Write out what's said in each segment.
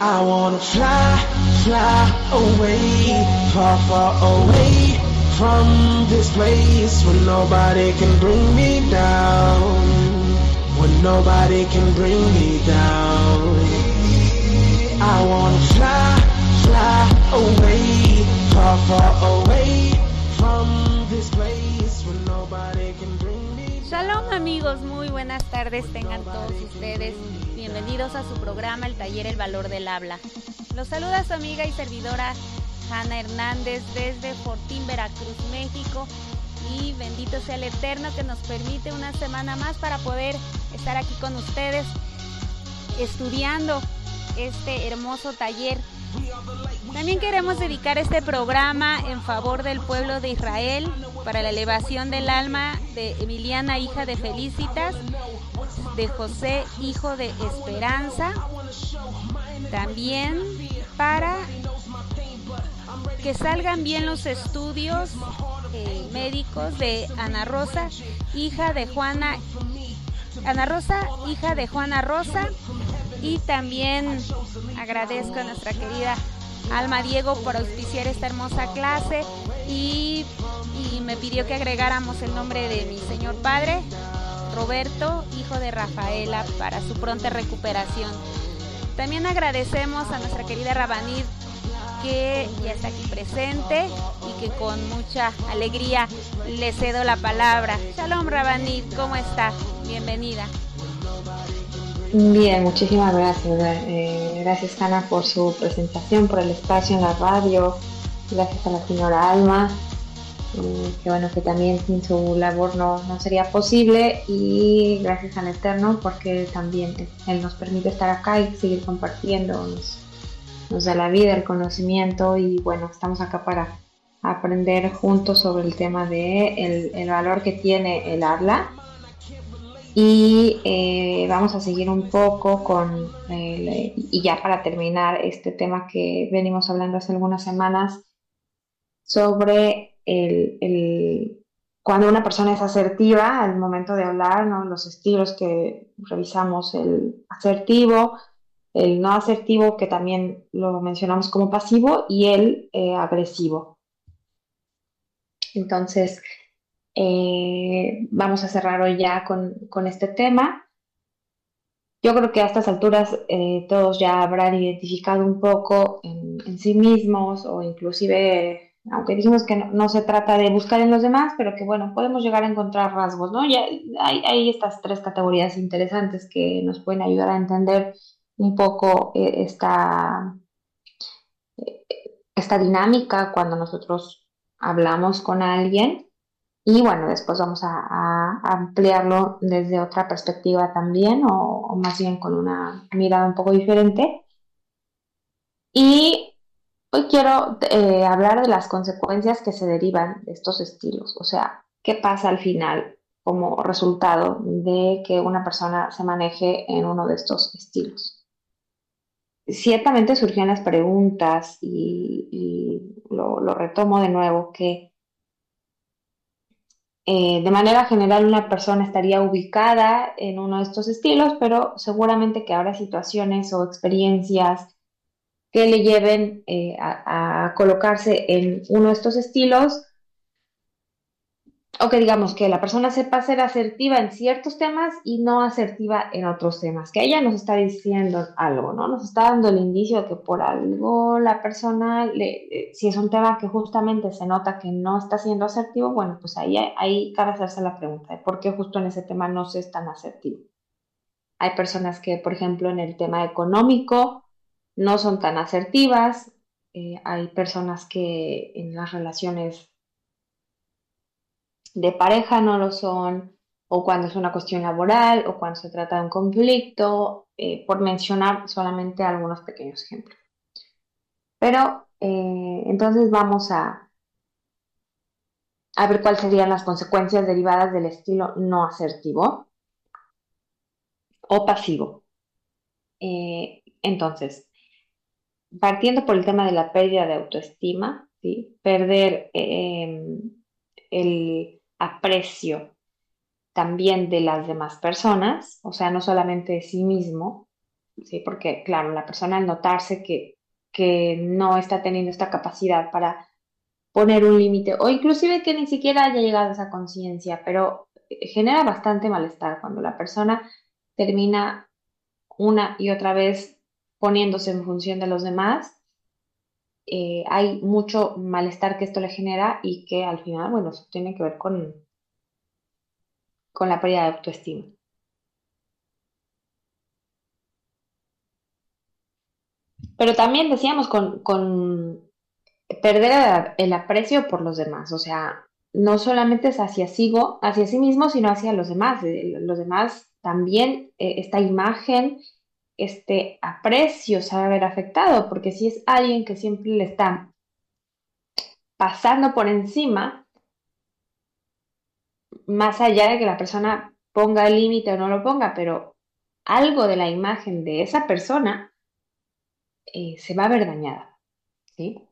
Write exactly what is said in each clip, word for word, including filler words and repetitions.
I wanna fly, fly away, far, far away from this place where nobody can bring me down, where nobody can bring me down. I wanna fly, fly away, far, far away from this place where nobody can bring me down. Shalom amigos, muy buenas tardes tengan todos ustedes. Bienvenidos a su programa El Taller El Valor del Habla. Los saluda su amiga y servidora Hanna Hernández desde Fortín, Veracruz, México. Y bendito sea el Eterno que nos permite una semana más para poder estar aquí con ustedes estudiando este hermoso taller. También queremos dedicar este programa en favor del pueblo de Israel para la elevación del alma de Emiliana, hija de Felicitas, de José, hijo de Esperanza, también para que salgan bien los estudios eh, médicos de Ana Rosa, hija de Juana, Ana Rosa, hija de Juana Rosa, y también agradezco a nuestra querida Alma Diego por auspiciar esta hermosa clase y, y me pidió que agregáramos el nombre de mi señor padre, Roberto, hijo de Rafaela, para su pronta recuperación. También agradecemos a nuestra querida Rabanit, que ya está aquí presente y que con mucha alegría le cedo la palabra. Shalom Rabanit, ¿cómo está? Bienvenida. Bien, muchísimas gracias. Eh, gracias, Hanna, por su presentación, por el espacio en la radio. Gracias a la señora Alma, eh, que bueno, que también sin su labor no, no sería posible. Y gracias al Eterno, porque también Él nos permite estar acá y seguir compartiendo. Nos, nos da la vida, el conocimiento y bueno, estamos acá para aprender juntos sobre el tema de el, el valor que tiene el habla. Y eh, vamos a seguir un poco con, el, y ya para terminar este tema que venimos hablando hace algunas semanas, sobre el, el, cuando una persona es asertiva al momento de hablar, ¿no? Los estilos que revisamos, el asertivo, el no asertivo, que también lo mencionamos como pasivo, y el eh, agresivo. Entonces, Eh, vamos a cerrar hoy ya con, con este tema. Yo creo que a estas alturas eh, todos ya habrán identificado un poco en, en sí mismos o inclusive, aunque dijimos que no, no se trata de buscar en los demás, pero que bueno, podemos llegar a encontrar rasgos, ¿no? Ya hay, hay estas tres categorías interesantes que nos pueden ayudar a entender un poco eh, esta, eh, esta dinámica cuando nosotros hablamos con alguien. Y bueno, después vamos a, a ampliarlo desde otra perspectiva también, o, o más bien con una mirada un poco diferente. Y hoy quiero eh, hablar de las consecuencias que se derivan de estos estilos. O sea, ¿qué pasa al final como resultado de que una persona se maneje en uno de estos estilos? Ciertamente surgían las preguntas y, y lo, lo retomo de nuevo, que Eh, de manera general, una persona estaría ubicada en uno de estos estilos, pero seguramente que habrá situaciones o experiencias que le lleven eh, a, a colocarse en uno de estos estilos, o que digamos que la persona sepa ser asertiva en ciertos temas y no asertiva en otros temas, que ella nos está diciendo algo, ¿no? Nos está dando el indicio de que por algo la persona, le, eh, si es un tema que justamente se nota que no está siendo asertivo, bueno, pues ahí, ahí cabe hacerse la pregunta de por qué justo en ese tema no se es tan asertivo. Hay personas que, por ejemplo, en el tema económico no son tan asertivas, eh, hay personas que en las relaciones de pareja no lo son, o cuando es una cuestión laboral, o cuando se trata de un conflicto, eh, por mencionar solamente algunos pequeños ejemplos. Pero eh, entonces vamos a, a ver cuáles serían las consecuencias derivadas del estilo no asertivo o pasivo. Eh, entonces, partiendo por el tema de la pérdida de autoestima, ¿sí? Perder eh, el aprecio también de las demás personas, o sea, no solamente de sí mismo, ¿sí? Porque, claro, la persona al notarse que, que no está teniendo esta capacidad para poner un límite, o inclusive que ni siquiera haya llegado a esa conciencia, pero eh, genera bastante malestar cuando la persona termina una y otra vez poniéndose en función de los demás. Eh, hay mucho malestar que esto le genera y que al final, bueno, eso tiene que ver con, con la pérdida de autoestima. Pero también decíamos con, con perder el, el aprecio por los demás, o sea, no solamente es hacia sí, hacia sí mismo, sino hacia los demás. Eh, Los demás también, eh, esta imagen, este aprecio se va a ver afectado, porque si es alguien que siempre le está pasando por encima, más allá de que la persona ponga el límite o no lo ponga, pero algo de la imagen de esa persona eh, se va a ver dañada, ¿sí?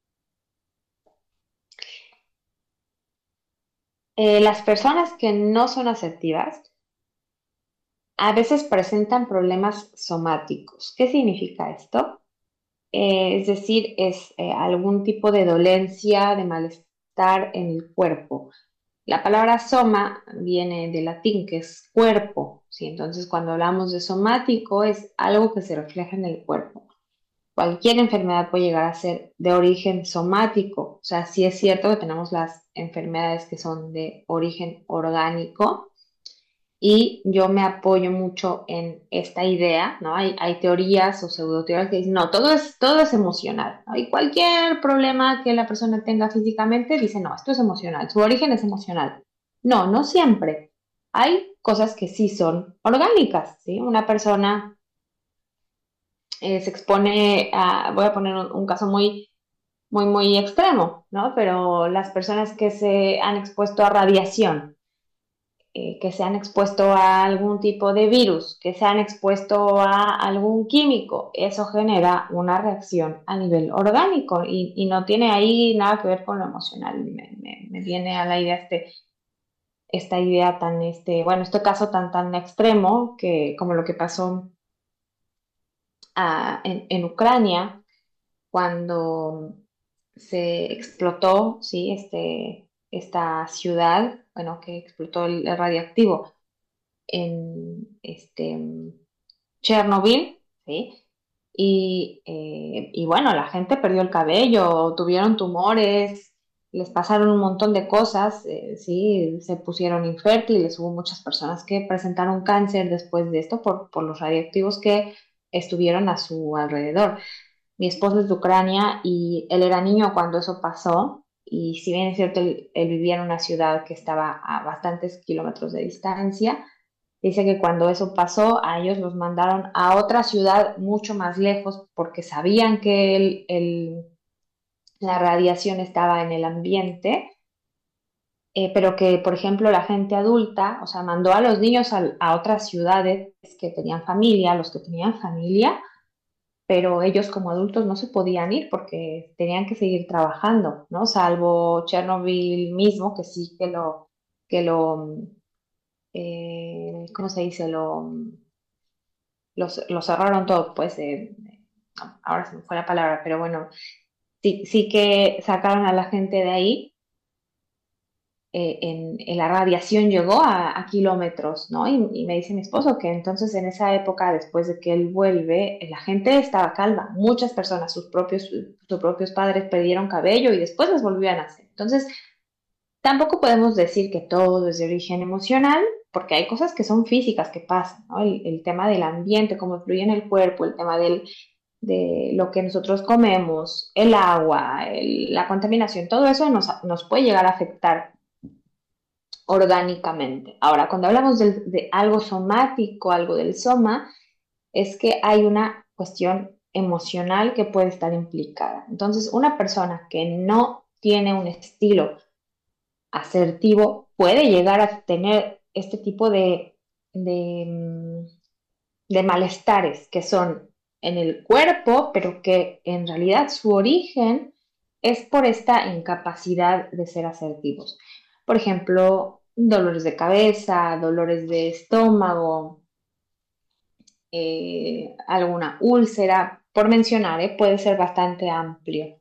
Eh, las personas que no son asertivas a veces presentan problemas somáticos. ¿Qué significa esto? Eh, es decir, es eh, algún tipo de dolencia, de malestar en el cuerpo. La palabra soma viene del latín, que es cuerpo, ¿sí? Entonces, cuando hablamos de somático, es algo que se refleja en el cuerpo. Cualquier enfermedad puede llegar a ser de origen somático, o sea, sí es cierto que tenemos las enfermedades que son de origen orgánico, y yo me apoyo mucho en esta idea, ¿no? Hay, hay teorías o pseudoteorías que dicen, no, todo es, todo es emocional, ¿no? Y cualquier problema que la persona tenga físicamente, dice, no, esto es emocional, su origen es emocional. No, no siempre. Hay cosas que sí son orgánicas, ¿sí? Una persona eh, se expone a, voy a poner un, un caso muy, muy, muy extremo, ¿no? Pero las personas que se han expuesto a radiación, eh, que se han expuesto a algún tipo de virus, que se han expuesto a algún químico, eso genera una reacción a nivel orgánico y, y no tiene ahí nada que ver con lo emocional. Me, me- me viene a la idea este, esta idea tan, este, bueno, este caso tan, tan extremo que como lo que pasó ah, en, en Ucrania cuando se explotó, ¿sí? Este, esta ciudad, bueno, que explotó el, el radiactivo en este, Chernobyl, ¿sí? Y, eh, y bueno, la gente perdió el cabello, tuvieron tumores, les pasaron un montón de cosas, eh, sí, se pusieron infértiles, hubo muchas personas que presentaron cáncer después de esto por, por los radiactivos que estuvieron a su alrededor. Mi esposo es de Ucrania y él era niño cuando eso pasó, y si bien es cierto, él, él vivía en una ciudad que estaba a bastantes kilómetros de distancia. Dice que cuando eso pasó, a ellos los mandaron a otra ciudad mucho más lejos porque sabían que el, el- la radiación estaba en el ambiente, eh, pero que, por ejemplo, la gente adulta, o sea, mandó a los niños a, a otras ciudades que tenían familia, los que tenían familia, pero ellos como adultos no se podían ir porque tenían que seguir trabajando, ¿no? Salvo Chernobyl mismo, que sí que lo, que lo, eh, ¿cómo se dice? Lo los, los cerraron todo, pues eh, no, ahora se me fue la palabra, pero bueno, sí, sí que sacaron a la gente de ahí. Eh, en, en la radiación llegó a, a kilómetros, ¿no? Y, y me dice mi esposo que entonces en esa época, después de que él vuelve, la gente estaba calva, muchas personas, sus propios, sus propios padres perdieron cabello y después les volvían a hacer. Entonces, tampoco podemos decir que todo es de origen emocional, porque hay cosas que son físicas que pasan, ¿no? El, el tema del ambiente, cómo fluye en el cuerpo, el tema del, de lo que nosotros comemos, el agua, el- la contaminación, todo eso nos, nos puede llegar a afectar orgánicamente. Ahora, cuando hablamos del- de, algo somático, algo del soma, es que hay una cuestión emocional que puede estar implicada. Entonces, una persona que no tiene un estilo asertivo puede llegar a tener este tipo de, de, mm, de malestares que son en el cuerpo, pero que en realidad su origen es por esta incapacidad de ser asertivos. Por ejemplo, dolores de cabeza, dolores de estómago, eh, alguna úlcera, por mencionar, ¿eh? Puede ser bastante amplio,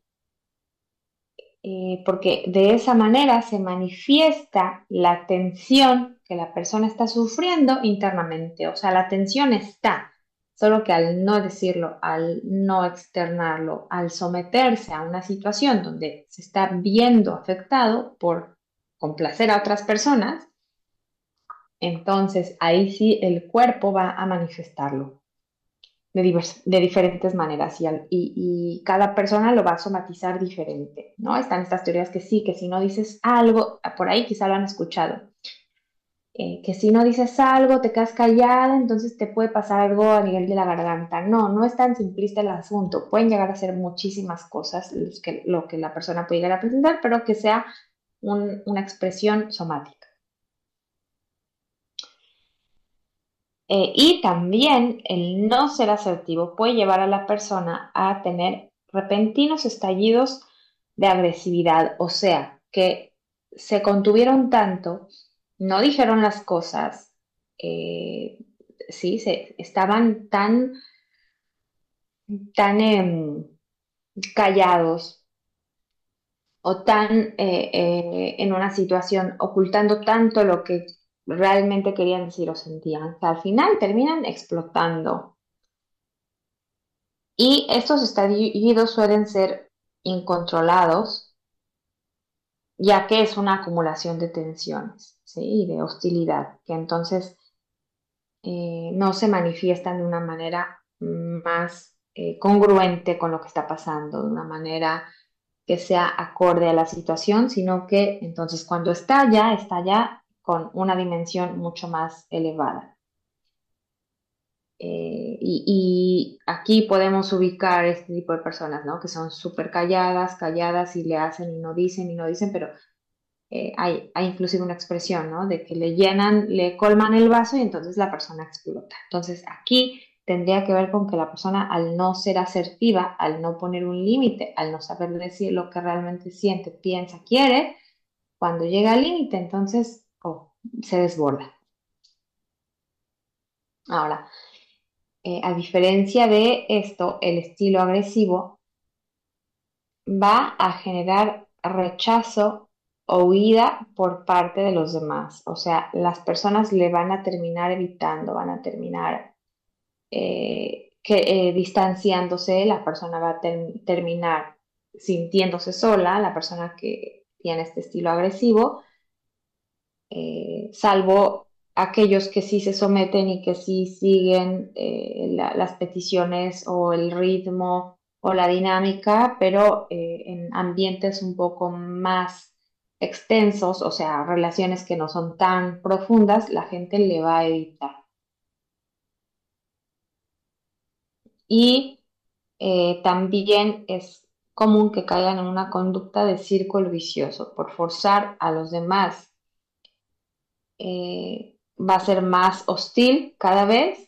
eh, porque de esa manera se manifiesta la tensión que la persona está sufriendo internamente. O sea, la tensión está, solo que al no decirlo, al no externarlo, al someterse a una situación donde se está viendo afectado por complacer a otras personas, entonces ahí sí el cuerpo va a manifestarlo de, divers- de diferentes maneras y, al- y- y cada persona lo va a somatizar diferente, ¿no? Están estas teorías que sí, que si no dices algo, por ahí quizá lo han escuchado, eh, que si no dices algo, te quedas callada, entonces te puede pasar algo a nivel de la garganta. No, no es tan simplista el asunto. Pueden llegar a ser muchísimas cosas los que, lo que la persona puede llegar a presentar, pero que sea un- una expresión somática. Eh, y también el no ser asertivo puede llevar a la persona a tener repentinos estallidos de agresividad, o sea, que se contuvieron tanto, no dijeron las cosas, eh, sí, se, estaban tan, tan em, callados o tan eh, eh, en una situación ocultando tanto lo que realmente querían decir o sentían, que al final terminan explotando. Y estos estallidos suelen ser incontrolados, ya que es una acumulación de tensiones, ¿sí? Y de hostilidad, que entonces eh, no se manifiestan de una manera más eh, congruente con lo que está pasando, de una manera que sea acorde a la situación, sino que entonces cuando estalla, estalla con una dimensión mucho más elevada. Eh, y, y aquí podemos ubicar este tipo de personas, ¿no? Que son súper calladas, calladas y le hacen y no dicen y no dicen, pero eh, hay, hay inclusive una expresión, ¿no? De que le llenan, le colman el vaso y entonces la persona explota. Entonces aquí tendría que ver con que la persona al no ser asertiva, al no poner un límite, al no saber decir lo que realmente siente, piensa, quiere, cuando llega al límite, entonces oh, se desborda. Ahora, eh, a diferencia de esto, el estilo agresivo va a generar rechazo o huida por parte de los demás. O sea, las personas le van a terminar evitando, van a terminar eh, que, eh, distanciándose, la persona va a ter- terminar sintiéndose sola, la persona que tiene este estilo agresivo, eh, salvo aquellos que sí se someten y que sí siguen eh, la- las peticiones o el ritmo o la dinámica, pero eh, en ambientes un poco más extensos, o sea, relaciones que no son tan profundas, la gente le va a evitar. Y eh, también es común que caigan en una conducta de círculo vicioso por forzar a los demás. eh, Va a ser más hostil cada vez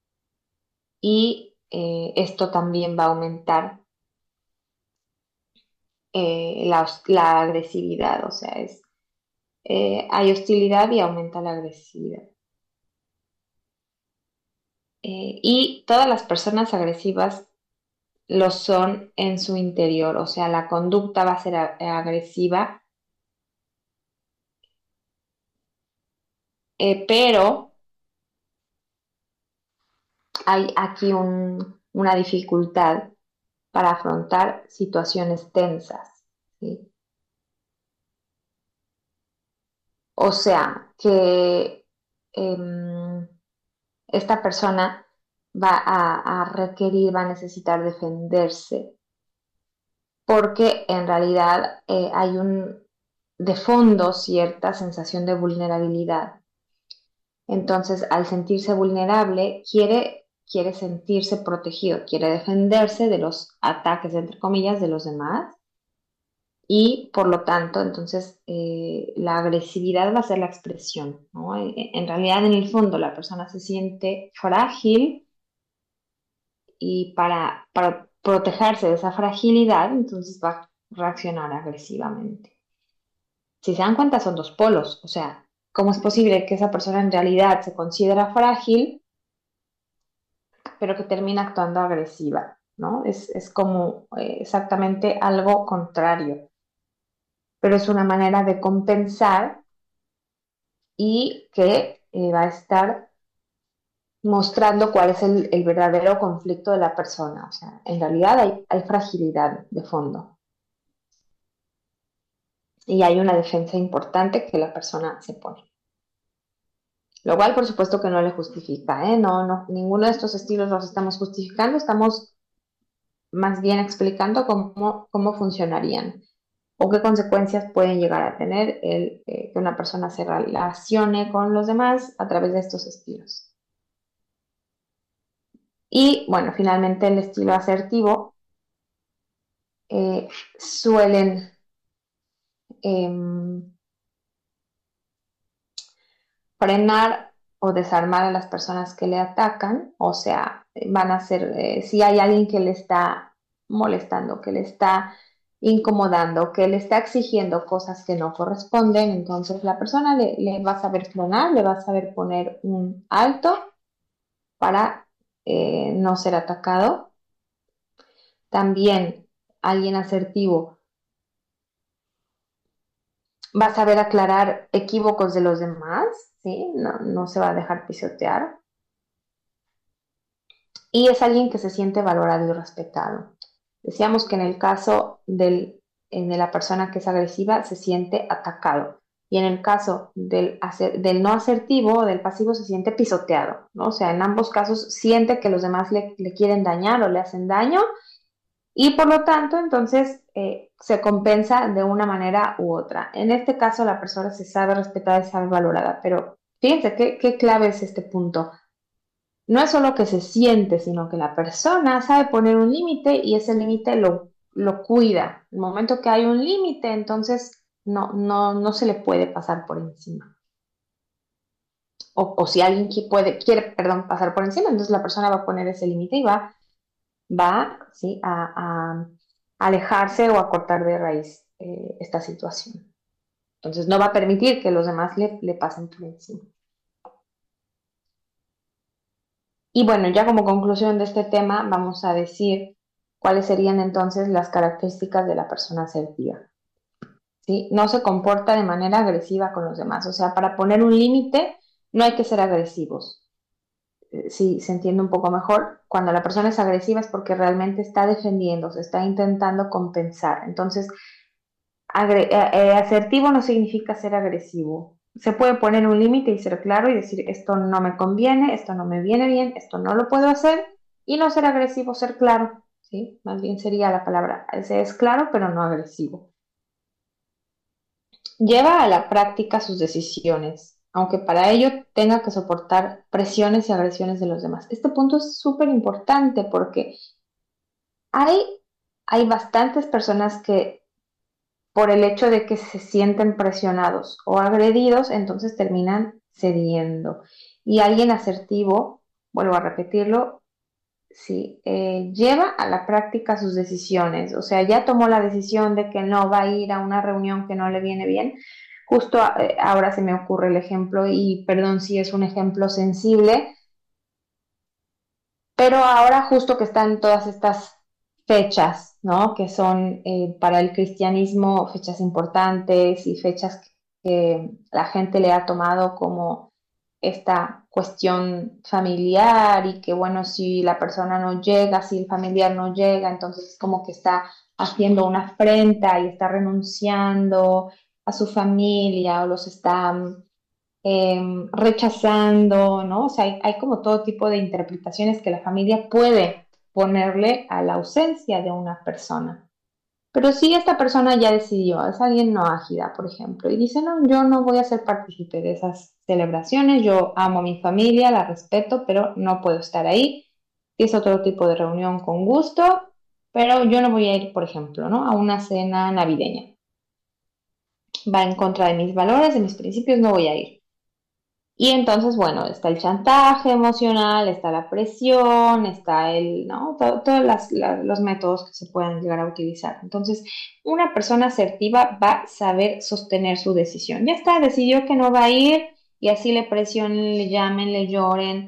y eh, esto también va a aumentar eh, la, hos- la agresividad, o sea, es, eh, hay hostilidad y aumenta la agresividad. Eh, y todas las personas agresivas lo son en su interior, o sea, la conducta va a ser a- agresiva, eh, pero hay aquí un- una dificultad para afrontar situaciones tensas, ¿sí? O sea, que em, esta persona va a, a requerir, va a necesitar defenderse, porque en realidad eh, hay un de fondo cierta sensación de vulnerabilidad. Entonces, al sentirse vulnerable, quiere, quiere sentirse protegido, quiere defenderse de los ataques, entre comillas, de los demás. Y por lo tanto, entonces, eh, la agresividad va a ser la expresión, ¿no? En, en realidad, en el fondo, la persona se siente frágil y para, para protegerse de esa fragilidad, entonces va a reaccionar agresivamente. Si se dan cuenta, son dos polos, o sea, ¿cómo es posible que esa persona en realidad se considera frágil pero que termina actuando agresiva, ¿no? Es, es como eh, exactamente algo contrario, pero es una manera de compensar y que eh, va a estar mostrando cuál es el, el verdadero conflicto de la persona. O sea, en realidad hay, hay fragilidad de fondo y hay una defensa importante que la persona se pone. Lo cual, por supuesto, que no le justifica, ¿eh? No, no, ninguno de estos estilos los estamos justificando, estamos más bien explicando cómo, cómo funcionarían o qué consecuencias pueden llegar a tener el eh, que una persona se relacione con los demás a través de estos estilos. Y bueno, finalmente el estilo asertivo eh, suelen eh, frenar o desarmar a las personas que le atacan, o sea, van a ser, eh, si hay alguien que le está molestando, que le está incomodando, que le está exigiendo cosas que no corresponden, entonces la persona le, le va a saber frenar, le va a saber poner un alto para eh, no ser atacado. También alguien asertivo va a saber aclarar equívocos de los demás, ¿sí? No, no se va a dejar pisotear. Y es alguien que se siente valorado y respetado. Decíamos que en el caso del, eh, de la persona que es agresiva se siente atacado y en el caso del, aser, del no asertivo o del pasivo se siente pisoteado, ¿no? O sea, en ambos casos siente que los demás le, le quieren dañar o le hacen daño y por lo tanto entonces eh, se compensa de una manera u otra. En este caso la persona se sabe respetada y sabe valorada, pero fíjense qué, qué clave es este punto. No es solo que se siente, sino que la persona sabe poner un límite y ese límite lo, lo cuida. El momento que hay un límite, entonces no, no, no se le puede pasar por encima. O, o si alguien qui- puede, quiere, perdón, pasar por encima, entonces la persona va a poner ese límite y va, va ¿sí? a, a alejarse o a cortar de raíz eh, esta situación. Entonces no va a permitir que los demás le, le pasen por encima. Y bueno, ya como conclusión de este tema, vamos a decir cuáles serían entonces las características de la persona asertiva. ¿Sí? No se comporta de manera agresiva con los demás. O sea, para poner un límite no hay que ser agresivos. Eh, Si se entiende un poco mejor, cuando la persona es agresiva es porque realmente está defendiendo, se está intentando compensar. Entonces, agre- eh, eh, asertivo no significa ser agresivo. Se puede poner un límite y ser claro y decir, esto no me conviene, esto no me viene bien, esto no lo puedo hacer, y no ser agresivo, ser claro, ¿sí? Más bien sería la palabra, ese es claro, pero no agresivo. Lleva a la práctica sus decisiones, aunque para ello tenga que soportar presiones y agresiones de los demás. Este punto es súper importante porque hay, hay bastantes personas que por el hecho de que se sienten presionados o agredidos, entonces terminan cediendo. Y alguien asertivo, vuelvo a repetirlo, sí, eh, lleva a la práctica sus decisiones, o sea, ya tomó la decisión de que no va a ir a una reunión que no le viene bien. Justo eh, ahora se me ocurre el ejemplo, y perdón si es un ejemplo sensible, pero ahora justo que están todas estas fechas, ¿no? Que son eh, para el cristianismo fechas importantes y fechas que la gente le ha tomado como esta cuestión familiar y que bueno, si la persona no llega, si el familiar no llega, entonces como que está haciendo una afrenta y está renunciando a su familia o los está eh, rechazando, ¿no? O sea, hay, hay como todo tipo de interpretaciones que la familia puede ponerle a la ausencia de una persona. Pero si esta persona ya decidió, es alguien no ágida, por ejemplo, y dice, no, yo no voy a ser partícipe de esas celebraciones, yo amo a mi familia, la respeto, pero no puedo estar ahí. Es otro tipo de reunión con gusto, pero yo no voy a ir, por ejemplo, ¿no? A una cena navideña. Va en contra de mis valores, de mis principios, no voy a ir. Y entonces, bueno, está el chantaje emocional, está la presión, está el, ¿no? Todo- todos las- la- los métodos que se puedan llegar a utilizar. Entonces, una persona asertiva va a saber sostener su decisión. Ya está, decidió que no va a ir y así le presionen, le llamen, le lloren,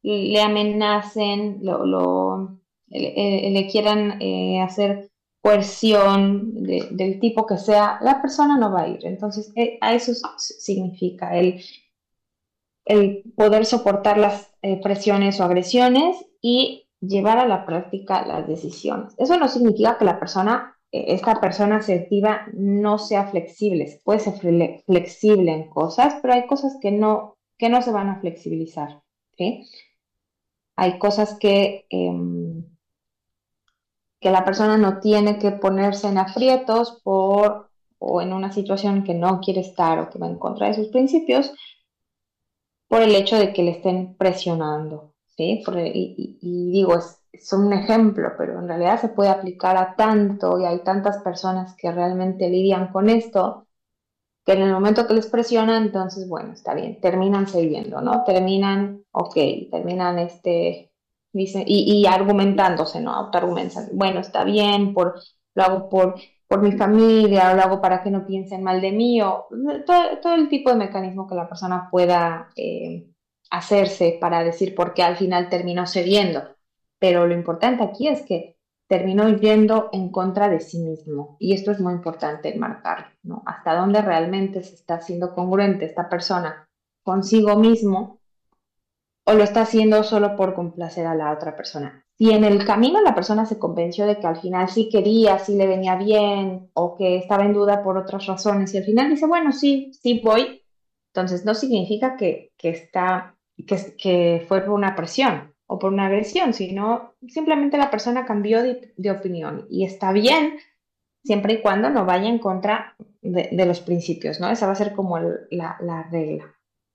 le amenacen, lo, lo- le, le quieran eh, hacer coerción de- del tipo que sea, la persona no va a ir. Entonces, eh, a eso s- significa el, el poder soportar las eh, presiones o agresiones y llevar a la práctica las decisiones. Eso no significa que la persona, eh, esta persona asertiva no sea flexible. Puede ser fle- flexible en cosas, pero hay cosas que no, que no se van a flexibilizar. ¿Sí? Hay cosas que, em, que la persona no tiene que ponerse en aprietos por o en una situación que no quiere estar o que va en contra de sus principios por el hecho de que le estén presionando, ¿sí? Por el- y, y- y digo, es, es un ejemplo, pero en realidad se puede aplicar a tanto y hay tantas personas que realmente lidian con esto que en el momento que les presiona, entonces, bueno, está bien, terminan cediendo, ¿no? Terminan, ok, terminan este, dice, y, y argumentándose, ¿no? Autoargumentan, bueno, está bien, por, lo hago por, por mi familia, o lo hago para que no piensen mal de mí, o todo, todo el tipo de mecanismo que la persona pueda eh, hacerse para decir por qué al final terminó cediendo. Pero lo importante aquí es que terminó yendo en contra de sí mismo. Y esto es muy importante enmarcar, ¿no? Hasta dónde realmente se está siendo congruente esta persona consigo mismo o lo está haciendo solo por complacer a la otra persona. Si en el camino la persona se convenció de que al final sí quería, sí le venía bien o que estaba en duda por otras razones y al final dice, bueno, sí, sí voy, entonces no significa que, que está, que, que fue por una presión o por una agresión, sino simplemente la persona cambió de, de opinión y está bien siempre y cuando no vaya en contra de, de los principios, ¿no? Esa va a ser como el- la, la regla.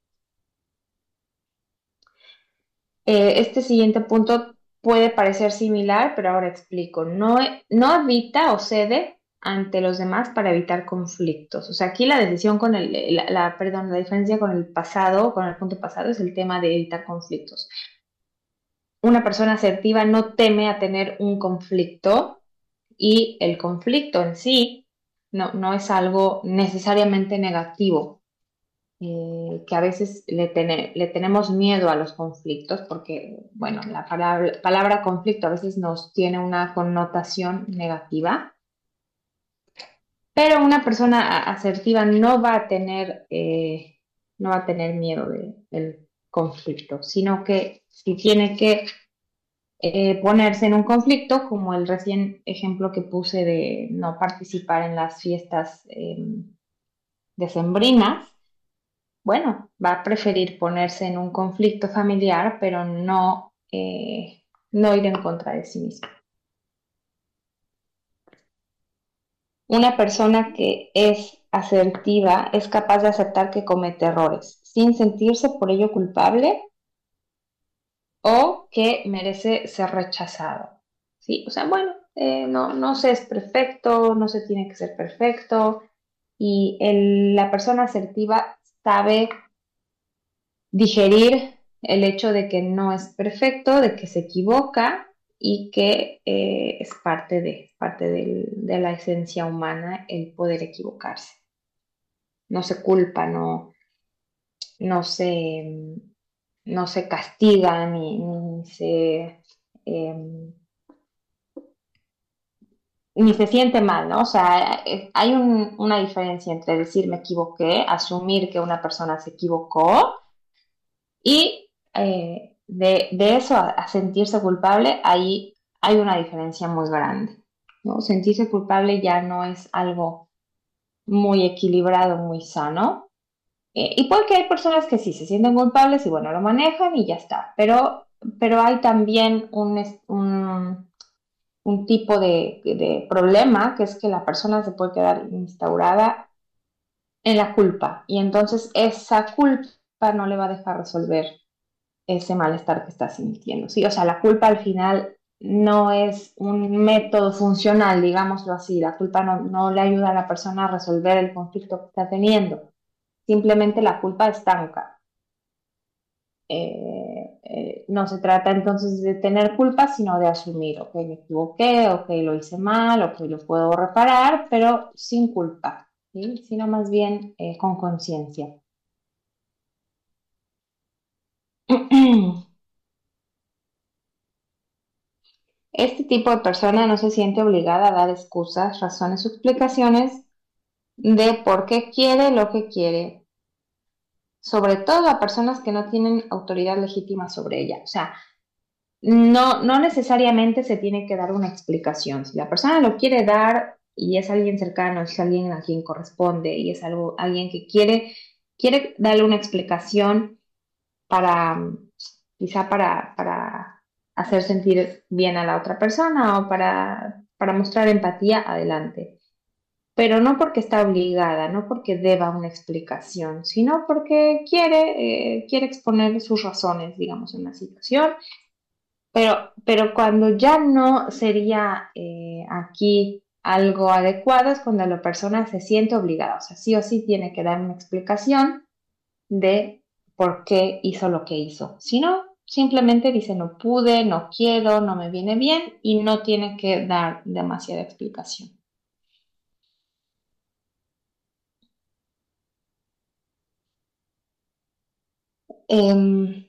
Eh, este siguiente punto puede parecer similar, pero ahora explico. No, no evita o cede ante los demás para evitar conflictos. O sea, aquí la decisión con el, la, la- perdón, la diferencia con el pasado, con el punto pasado, es el tema de evitar conflictos. Una persona asertiva no teme a tener un conflicto y el conflicto en sí no, no es algo necesariamente negativo, eh, que a veces le, tene- le tenemos miedo a los conflictos porque, bueno, la palabra, palabra conflicto a veces nos tiene una connotación negativa, pero una persona a- asertiva no va a tener, eh, no va a tener miedo de- del conflicto, sino que si tiene que eh, ponerse en un conflicto, como el recién ejemplo que puse de no participar en las fiestas eh, decembrinas, bueno, va a preferir ponerse en un conflicto familiar, pero no, eh, no ir en contra de sí mismo. Una persona que es asertiva es capaz de aceptar que comete errores sin sentirse por ello culpable o que merece ser rechazado. ¿Sí? O sea, bueno, eh, no, no se es perfecto, no se tiene que ser perfecto y el- la persona asertiva sabe digerir el hecho de que no es perfecto, de que se equivoca y que eh, es parte de, parte del- de la esencia humana el poder equivocarse. No se culpa, no, no se, no se castiga ni, ni se, em, ni se siente mal, ¿no? O sea, eh, hay un- una diferencia entre decir me equivoqué, asumir que una persona se equivocó y eh, de, de eso a, a sentirse culpable, ahí hay una diferencia muy grande, ¿no? Sentirse culpable ya no es algo muy equilibrado, muy sano. Eh, y puede que hay personas que sí se sienten culpables y bueno, lo manejan y ya está. Pero, pero hay también un, es- un, un tipo de, de problema que es que la persona se puede quedar instaurada en la culpa y entonces esa culpa no le va a dejar resolver ese malestar que estás sintiendo, ¿sí? O sea, la culpa al final no es un método funcional, digámoslo así. La culpa no, no le ayuda a la persona a resolver el conflicto que está teniendo. Simplemente la culpa estanca. Eh, eh, no se trata entonces de tener culpa, sino de asumir, ok, me equivoqué, ok, lo hice mal, ok, lo puedo reparar, pero sin culpa, ¿sí? Sino más bien eh, con conciencia. Este tipo de persona no se siente obligada a dar excusas, razones o explicaciones de por qué quiere lo que quiere, sobre todo a personas que no tienen autoridad legítima sobre ella. O sea, no, no necesariamente se tiene que dar una explicación. Si la persona lo quiere dar y es alguien cercano, es alguien a quien corresponde y es algo, alguien que quiere, quiere darle una explicación para, quizá para, para hacer sentir bien a la otra persona o para, para mostrar empatía, adelante. Pero no porque está obligada, no porque deba una explicación, sino porque quiere, eh, quiere exponer sus razones, digamos, en la situación. Pero, pero cuando ya no sería eh, aquí algo adecuado es cuando la persona se siente obligada, o sea, sí o sí tiene que dar una explicación de por qué hizo lo que hizo. Si no, simplemente dice no pude, no quiero, no me viene bien y no tiene que dar demasiada explicación. Em,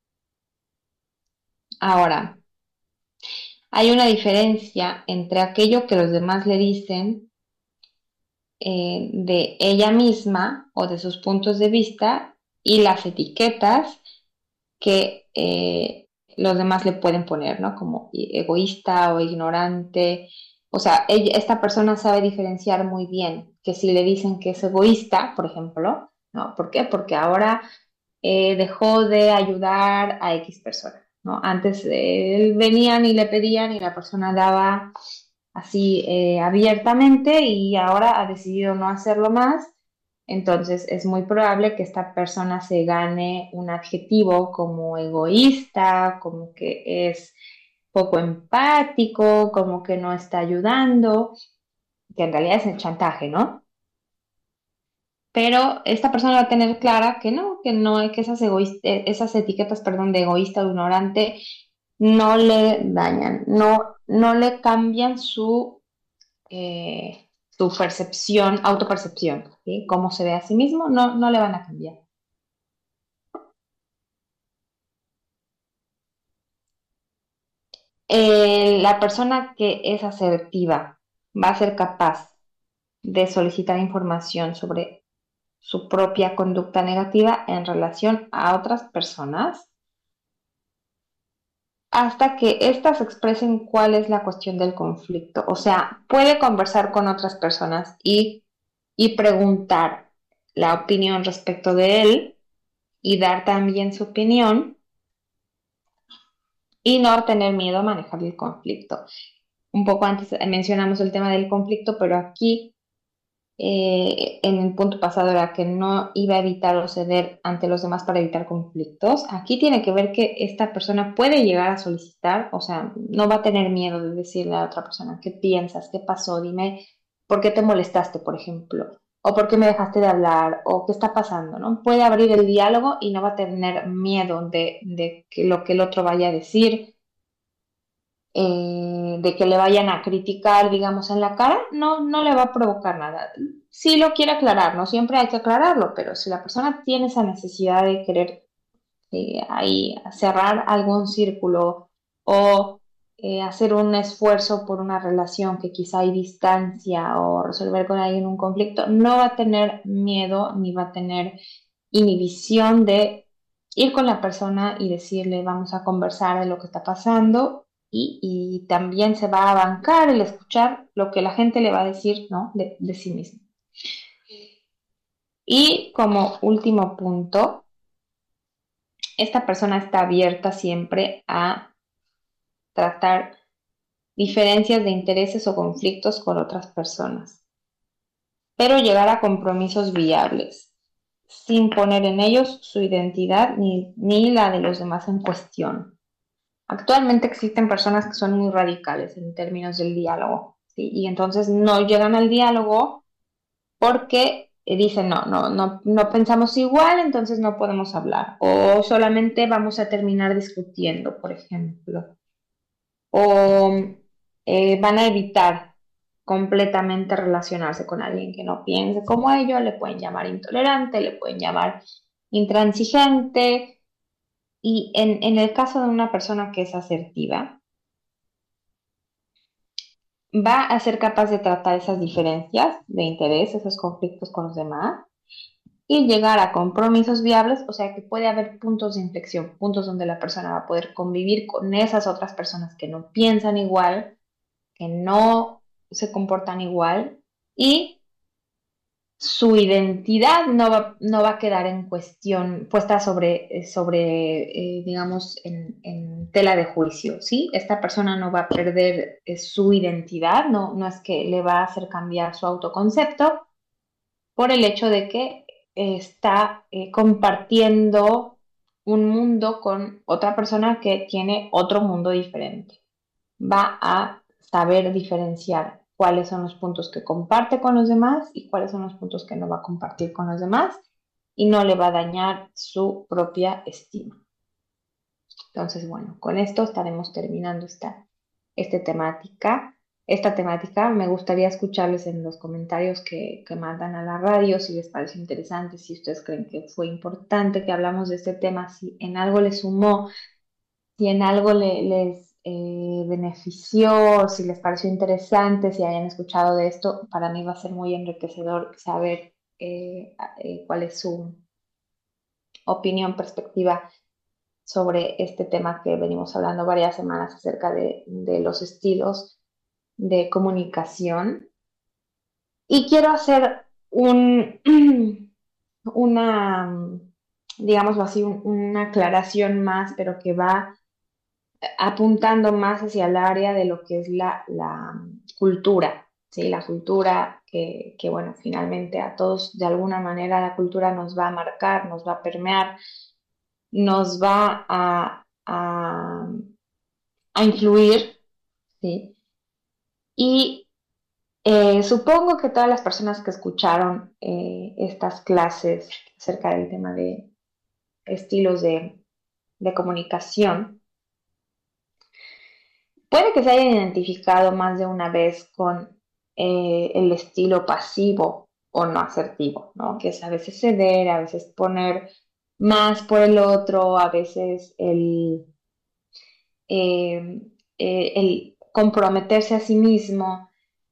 Ahora, hay una diferencia entre aquello que los demás le dicen eh, de ella misma o de sus puntos de vista y las etiquetas que eh, los demás le pueden poner, ¿no? Como egoísta o ignorante. O sea, ella- esta persona sabe diferenciar muy bien que si le dicen que es egoísta, por ejemplo, ¿no? ¿Por qué? Porque ahora eh, dejó de ayudar a X persona, ¿no? Antes eh, venían y le pedían y la persona daba así eh, abiertamente y ahora ha decidido no hacerlo más. Entonces es muy probable que esta persona se gane un adjetivo como egoísta, como que es poco empático, como que no está ayudando, que en realidad es el chantaje, ¿no? Pero esta persona va a tener clara que no, que no, que esas, egoísta, esas etiquetas, perdón, de egoísta o ignorante no le dañan, no, no le cambian su, eh, su percepción, autopercepción, ¿sí? Cómo se ve a sí mismo, no, no le van a cambiar. Eh, la persona que es asertiva va a ser capaz de solicitar información sobre su propia conducta negativa en relación a otras personas hasta que éstas expresen cuál es la cuestión del conflicto. O sea, puede conversar con otras personas y, y preguntar la opinión respecto de él y dar también su opinión y no tener miedo a manejar el conflicto. Un poco antes mencionamos el tema del conflicto, pero aquí eh, en el punto pasado era que no iba a evitar o ceder ante los demás para evitar conflictos. Aquí tiene que ver que esta persona puede llegar a solicitar, o sea, no va a tener miedo de decirle a otra persona, ¿qué piensas? ¿Qué pasó? Dime, ¿por qué te molestaste, por ejemplo? ¿O por qué me dejaste de hablar? ¿O qué está pasando? ¿No? Puede abrir el diálogo y no va a tener miedo de, de que lo que el otro vaya a decir, eh, de que le vayan a criticar, digamos, en la cara, no, no le va a provocar nada. Sí lo quiere aclarar, no siempre hay que aclararlo, pero si la persona tiene esa necesidad de querer eh, ahí cerrar algún círculo o eh, hacer un esfuerzo por una relación que quizá hay distancia o resolver con alguien un conflicto, no va a tener miedo ni va a tener inhibición de ir con la persona y decirle vamos a conversar de lo que está pasando y, y también se va a bancar el escuchar lo que la gente le va a decir, ¿no? de, de sí mismo. Y como último punto, esta persona está abierta siempre a tratar diferencias de intereses o conflictos con otras personas, pero llegar a compromisos viables, sin poner en ellos su identidad ni, ni la de los demás en cuestión. Actualmente existen personas que son muy radicales en términos del diálogo, ¿sí? Y entonces no llegan al diálogo porque eh, dicen, no, no, no, no pensamos igual, entonces no podemos hablar. O solamente vamos a terminar discutiendo, por ejemplo. O eh, van a evitar completamente relacionarse con alguien que no piense como ellos, le pueden llamar intolerante, le pueden llamar intransigente. Y en, en el caso de una persona que es asertiva, va a ser capaz de tratar esas diferencias de interés, esos conflictos con los demás y llegar a compromisos viables, o sea que puede haber puntos de inflexión, puntos donde la persona va a poder convivir con esas otras personas que no piensan igual, que no se comportan igual y su identidad no va, no va a quedar en cuestión, puesta sobre, sobre eh, digamos, en, en tela de juicio, ¿sí? Esta persona no va a perder eh, su identidad, no, no es que le va a hacer cambiar su autoconcepto por el hecho de que eh, está eh, compartiendo un mundo con otra persona que tiene otro mundo diferente. Va a saber diferenciar cuáles son los puntos que comparte con los demás y cuáles son los puntos que no va a compartir con los demás y no le va a dañar su propia estima. Entonces, bueno, con esto estaremos terminando esta, esta temática. Esta temática me gustaría escucharles en los comentarios que, que mandan a la radio, si les pareció interesante, si ustedes creen que fue importante que hablamos de este tema, si en algo les sumó, si en algo le, les eh, benefició, si les pareció interesante, si hayan escuchado de esto, para mí va a ser muy enriquecedor saber eh, eh, cuál es su opinión, perspectiva sobre este tema que venimos hablando varias semanas acerca de, de los estilos de comunicación. Y quiero hacer un, una, digámoslo así, un, una aclaración más, pero que va apuntando más hacia el área de lo que es la, la cultura, ¿sí? La cultura que, que, bueno, finalmente a todos de alguna manera la cultura nos va a marcar, nos va a permear, nos va a, a, a influir, ¿sí? Y eh, supongo que todas las personas que escucharon eh, estas clases acerca del tema de estilos de, de comunicación, puede que se hayan identificado más de una vez con eh, el estilo pasivo o no asertivo, ¿no? Que es a veces ceder, a veces poner más por el otro, a veces el, eh, eh, el comprometerse a sí mismo.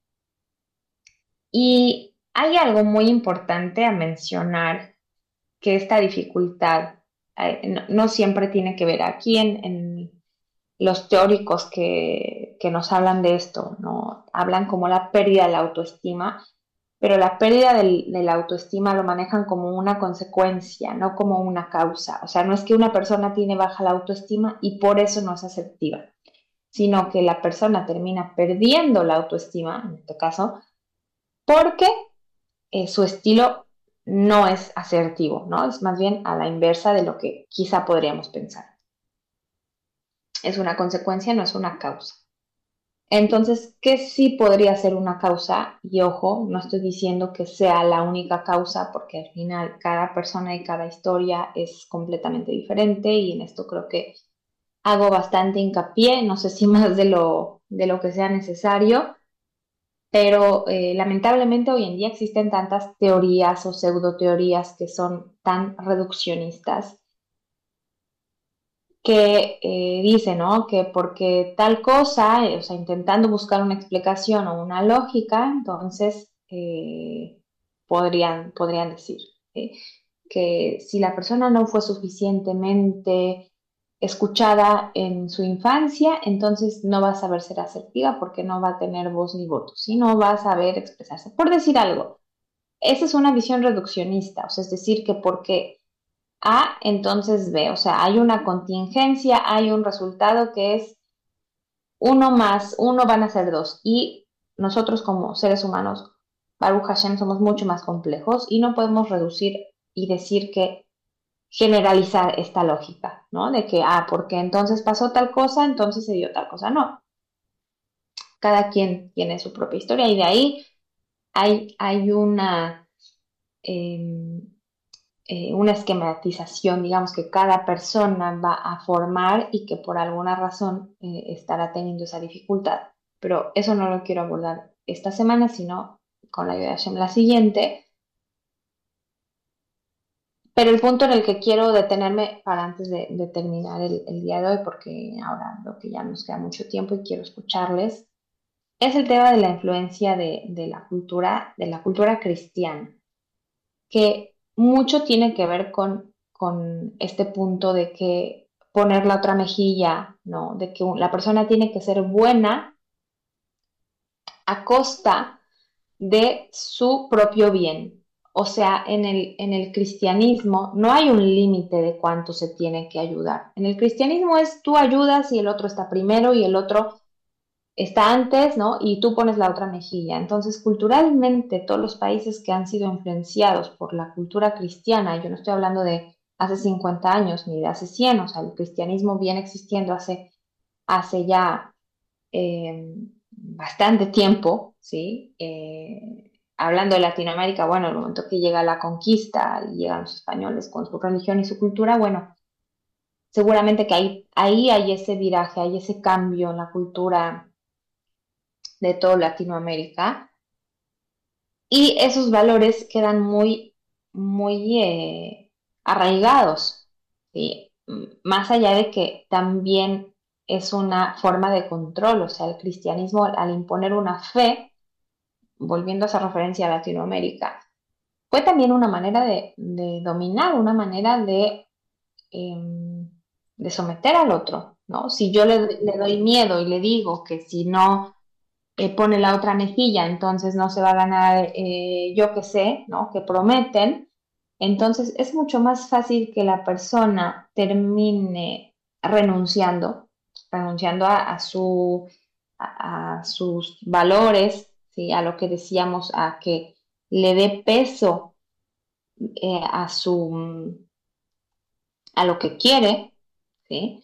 Y hay algo muy importante a mencionar, que esta dificultad eh, no, no siempre tiene que ver aquí en, en los teóricos que, que nos hablan de esto, ¿no? Hablan como la pérdida de la autoestima, pero la pérdida del, de la autoestima lo manejan como una consecuencia, no como una causa. O sea, no es que una persona tiene baja la autoestima y por eso no es asertiva, sino que la persona termina perdiendo la autoestima, en este caso, porque eh, su estilo no es asertivo, ¿no? Es más bien a la inversa de lo que quizá podríamos pensar. Es una consecuencia, no es una causa. Entonces, ¿qué sí podría ser una causa? Y ojo, no estoy diciendo que sea la única causa, porque al final cada persona y cada historia es completamente diferente y en esto creo que hago bastante hincapié, no sé si más de lo, de lo que sea necesario, pero eh, lamentablemente hoy en día existen tantas teorías o pseudoteorías que son tan reduccionistas que eh, dice, ¿no? Que porque tal cosa, eh, o sea, intentando buscar una explicación o una lógica, entonces eh, podrían, podrían decir ¿sí? Que si la persona no fue suficientemente escuchada en su infancia, entonces no va a saber ser asertiva porque no va a tener voz ni voto, ¿sí? No va a saber expresarse. Por decir algo, esa es una visión reduccionista, o sea, es decir, que porque a, entonces B. O sea, hay una contingencia, hay un resultado que es uno más uno van a ser dos. Y nosotros como seres humanos, Baruch Hashem, somos mucho más complejos y no podemos reducir y decir que generalizar esta lógica, ¿no? De que, ah, porque entonces pasó tal cosa, entonces se dio tal cosa. No. Cada quien tiene su propia historia y de ahí hay, hay una... Eh, eh, una esquematización, digamos, que cada persona va a formar y que por alguna razón eh, estará teniendo esa dificultad. Pero eso no lo quiero abordar esta semana, sino con la ayuda de Hashem la siguiente. Pero el punto en el que quiero detenerme para antes de, de terminar el, el día de hoy, porque ahora veo que ya nos queda mucho tiempo y quiero escucharles, es el tema de la influencia de, de la cultura, de la cultura cristiana, que mucho tiene que ver con, con este punto de que poner la otra mejilla, ¿no? De que la persona tiene que ser buena a costa de su propio bien. O sea, en el, en el cristianismo no hay un límite de cuánto se tiene que ayudar. En el cristianismo es tú ayudas y el otro está primero y el otro está antes, ¿no? Y tú pones la otra mejilla. Entonces, culturalmente, todos los países que han sido influenciados por la cultura cristiana, yo no estoy hablando de hace cincuenta años ni de hace cien, o sea, el cristianismo viene existiendo hace, hace ya eh, bastante tiempo, ¿sí? Eh, hablando de Latinoamérica, bueno, el momento que llega la conquista y llegan los españoles con su religión y su cultura, bueno, seguramente que ahí, ahí hay ese viraje, hay ese cambio en la cultura de toda Latinoamérica y esos valores quedan muy, muy eh, arraigados, ¿sí? M- Más allá de que también es una forma de control, o sea, el cristianismo al imponer una fe, volviendo a esa referencia a Latinoamérica, fue también una manera de, de dominar, una manera de, em, de someter al otro, ¿no? Si yo le, le doy miedo y le digo que si no eh, pone la otra mejilla, entonces no se va a ganar, eh, yo qué sé, ¿no? Que prometen, entonces es mucho más fácil que la persona termine renunciando, renunciando a, a su, a, a sus valores, ¿sí? A lo que decíamos, a que le dé peso eh, a su, a lo que quiere, ¿sí?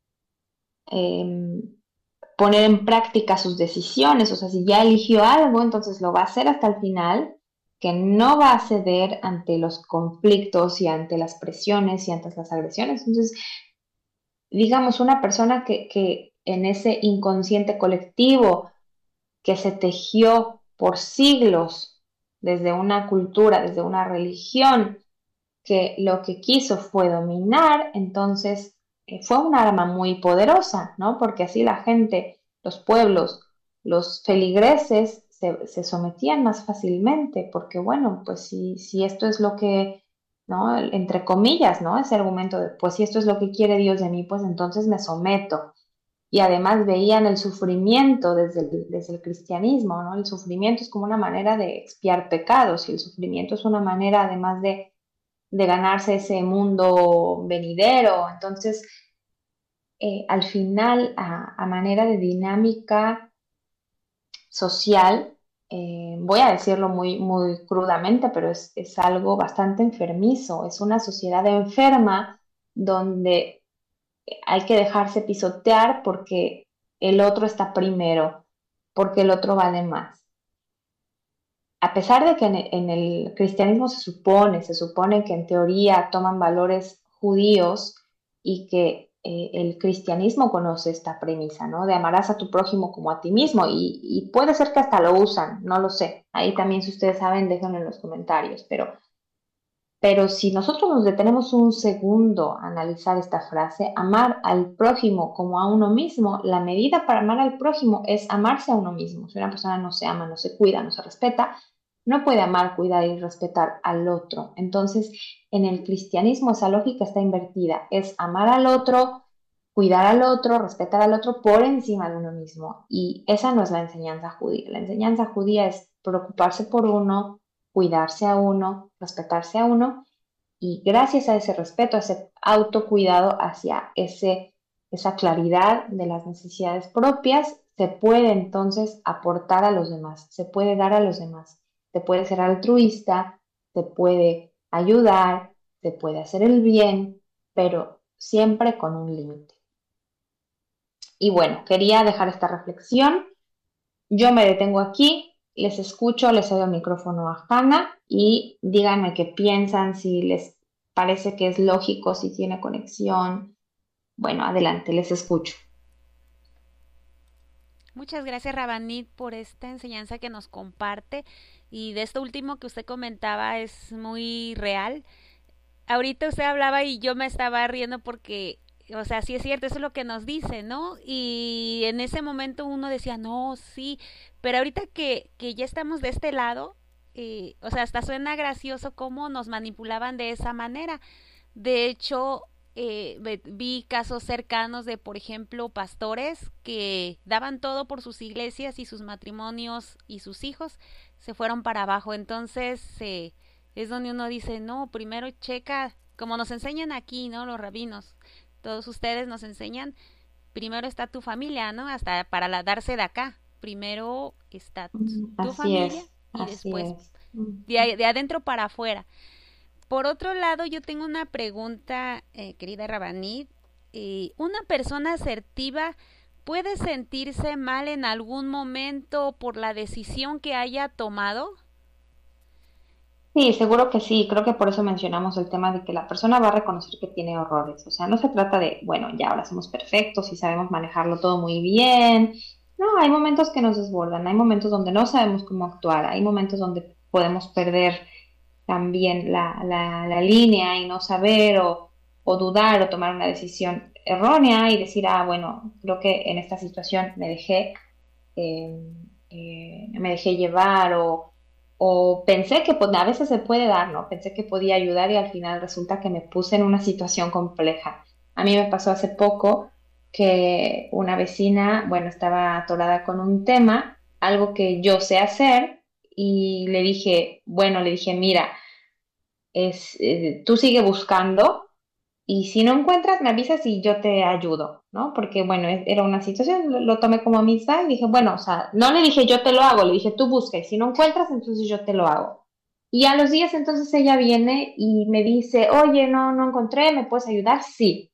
Em, poner en práctica sus decisiones, o sea, si ya eligió algo, entonces lo va a hacer hasta el final, que no va a ceder ante los conflictos y ante las presiones y ante las agresiones. Entonces, digamos, una persona que, que en ese inconsciente colectivo que se tejió por siglos desde una cultura, desde una religión, que lo que quiso fue dominar, entonces eh, fue un arma muy poderosa, ¿no? Porque así la gente, los pueblos, los feligreses se, se sometían más fácilmente, porque bueno, pues si, si esto es lo que, ¿no? Entre comillas, ¿no? Ese argumento de, pues si esto es lo que quiere Dios de mí, pues entonces me someto. Y además veían el sufrimiento desde el, desde el cristianismo, ¿no? El sufrimiento es como una manera de expiar pecados y el sufrimiento es una manera además de de ganarse ese mundo venidero. Entonces, eh, al final, a, a, manera de dinámica social, eh, voy a decirlo muy, muy crudamente, pero es, es algo bastante enfermizo, es una sociedad enferma donde hay que dejarse pisotear porque el otro está primero, porque el otro vale más. A pesar de que en el, en el cristianismo se supone, se supone que en teoría toman valores judíos y que eh, el cristianismo conoce esta premisa, ¿no? De amarás a tu prójimo como a ti mismo y, y puede ser que hasta lo usan, no lo sé. Ahí también si ustedes saben, déjenlo en los comentarios, pero, pero si nosotros nos detenemos un segundo a analizar esta frase, amar al prójimo como a uno mismo, la medida para amar al prójimo es amarse a uno mismo. Si una persona no se ama, no se cuida, no se respeta, no puede amar, cuidar y respetar al otro. Entonces, en el cristianismo esa lógica está invertida. Es amar al otro, cuidar al otro, respetar al otro por encima de uno mismo. Y esa no es la enseñanza judía. La enseñanza judía es preocuparse por uno, cuidarse a uno, respetarse a uno. Y gracias a ese respeto, a ese autocuidado, hacia ese, esa claridad de las necesidades propias, se puede entonces aportar a los demás, se puede dar a los demás. Se puede ser altruista, se puede ayudar, se puede hacer el bien, pero siempre con un límite. Y bueno, quería dejar esta reflexión. Yo me detengo aquí, les escucho, les doy el micrófono a Hanna y díganme qué piensan, si les parece que es lógico, si tiene conexión. Bueno, adelante, les escucho. Muchas gracias, Rabanit, por esta enseñanza que nos comparte. Y de esto último que usted comentaba es muy real. Ahorita usted hablaba y yo me estaba riendo porque o sea, sí es cierto, eso es lo que nos dice, ¿no? Y en ese momento uno decía, no, sí, pero ahorita que, que ya estamos de este lado, eh, o sea, hasta suena gracioso cómo nos manipulaban de esa manera. De hecho, eh, vi casos cercanos de, por ejemplo, pastores que daban todo por sus iglesias y sus matrimonios y sus hijos se fueron para abajo. Entonces, eh, es donde uno dice, no, primero checa, como nos enseñan aquí, ¿no? Los rabinos, todos ustedes nos enseñan, primero está tu familia, ¿no? Hasta para la, darse de acá, primero está tu Así familia es, y así después es. de, de adentro para afuera. Por otro lado, yo tengo una pregunta, eh, querida Rabanit. Eh, ¿Una persona asertiva puede sentirse mal en algún momento por la decisión que haya tomado? Sí, seguro que sí. Creo que por eso mencionamos el tema de que la persona va a reconocer que tiene errores. O sea, no se trata de, bueno, ya ahora somos perfectos y sabemos manejarlo todo muy bien. No, hay momentos que nos desbordan, hay momentos donde no sabemos cómo actuar, hay momentos donde podemos perder también la, la, la línea y no saber o, o dudar o tomar una decisión errónea y decir, ah, bueno, creo que en esta situación me dejé, eh, eh, me dejé llevar o, o pensé que pues, a veces se puede dar, ¿no? Pensé que podía ayudar y al final resulta que me puse en una situación compleja. A mí me pasó hace poco que una vecina, bueno, estaba atorada con un tema, algo que yo sé hacer y le dije, bueno, le dije, mira, es, eh, tú sigue buscando y si no encuentras me avisas y yo te ayudo, ¿no? Porque bueno, es- era una situación, lo, lo tomé como amistad y dije, bueno, o sea, no le dije yo te lo hago, le dije tú busca y si no encuentras, entonces yo te lo hago. Y a los días entonces ella viene y me dice, oye, no, no encontré, ¿me puedes ayudar? Sí.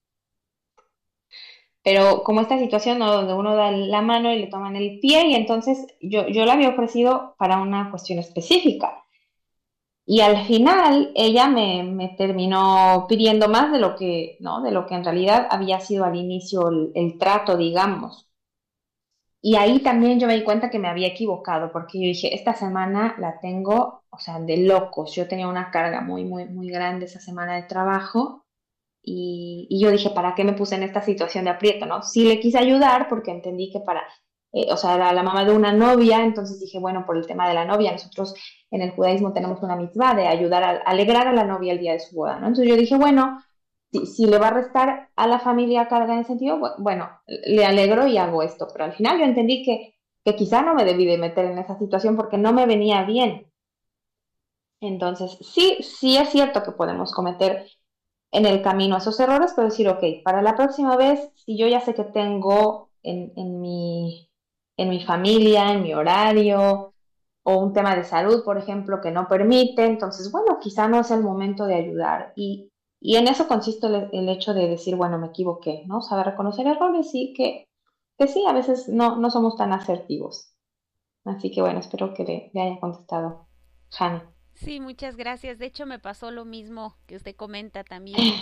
Pero como esta situación, ¿no? Donde uno da la mano y le toman el pie y entonces yo, yo la había ofrecido para una cuestión específica. Y al final ella me, me terminó pidiendo más de lo que, ¿no? De lo que en realidad había sido al inicio el, el trato, digamos. Y ahí también yo me di cuenta que me había equivocado, porque yo dije, esta semana la tengo, o sea, de locos. Yo tenía una carga muy, muy, muy grande esa semana de trabajo y, y yo dije, ¿para qué me puse en esta situación de aprieto, no? Sí le quise ayudar porque entendí que para, eh, o sea, era la mamá de una novia, entonces dije, bueno, por el tema de la novia, nosotros en el judaísmo tenemos una mitzvah de ayudar a alegrar a la novia el día de su boda, ¿no? Entonces yo dije, bueno, si, si le va a restar a la familia carga en ese sentido, bu- bueno, le alegro y hago esto, pero al final yo entendí que, que quizá no me debí de meter en esa situación porque no me venía bien. Entonces, sí, sí es cierto que podemos cometer en el camino esos errores, pero decir, ok, para la próxima vez, si yo ya sé que tengo en, en mi, en mi familia, en mi horario, o un tema de salud, por ejemplo, que no permite, entonces, bueno, quizá no es el momento de ayudar. Y, y en eso consiste el, el hecho de decir, bueno, me equivoqué, ¿no? Saber reconocer errores y que, que sí, a veces no, no somos tan asertivos. Así que bueno, espero que le, le haya contestado, Hannah. Sí, muchas gracias. De hecho, me pasó lo mismo que usted comenta también.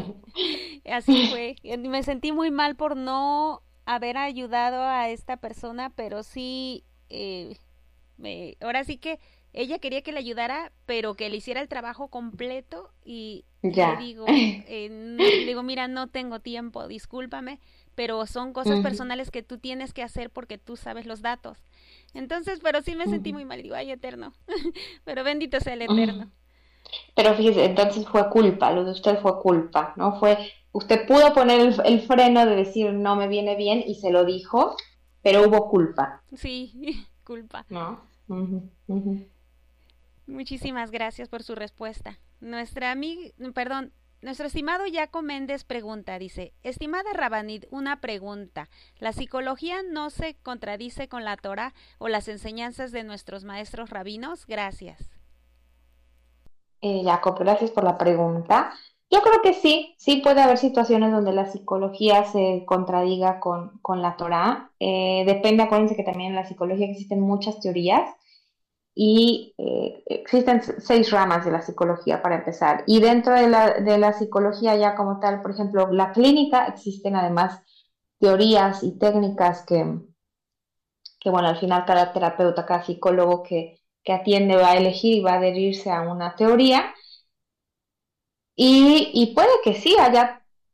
Así fue. Eh, Me sentí muy mal por no haber ayudado a esta persona, pero sí, eh, me, ahora sí que ella quería que le ayudara, pero que le hiciera el trabajo completo y le Ya. digo, eh, no, le digo, mira, no tengo tiempo, discúlpame, pero son cosas Ujú, personales que tú tienes que hacer porque tú sabes los datos. Entonces, pero sí me sentí ujú, muy mal, digo, ay, eterno, pero bendito sea el eterno. ujú. Pero fíjese, entonces fue culpa, lo de usted fue culpa, ¿no? Fue, usted pudo poner el, el freno de decir no me viene bien y se lo dijo, pero hubo culpa, Sí, culpa. ¿no? Ujú, ujú. Muchísimas gracias por su respuesta. Nuestra amiga, perdón, nuestro estimado Jaco Méndez pregunta, dice, estimada Rabanid, una pregunta. ¿La psicología no se contradice con la Torah o las enseñanzas de nuestros maestros rabinos? Gracias. Eh, Jacob, gracias por la pregunta. Yo creo que sí, sí puede haber situaciones donde la psicología se contradiga con, con la Torá. Eh, depende, acuérdense que también en la psicología existen muchas teorías y eh, existen seis ramas de la psicología para empezar. Y dentro de la, de la psicología ya como tal, por ejemplo, la clínica, existen además teorías y técnicas que, que bueno, al final cada terapeuta, cada psicólogo que, que atiende va a elegir y va a adherirse a una teoría. Y, y puede que sí haya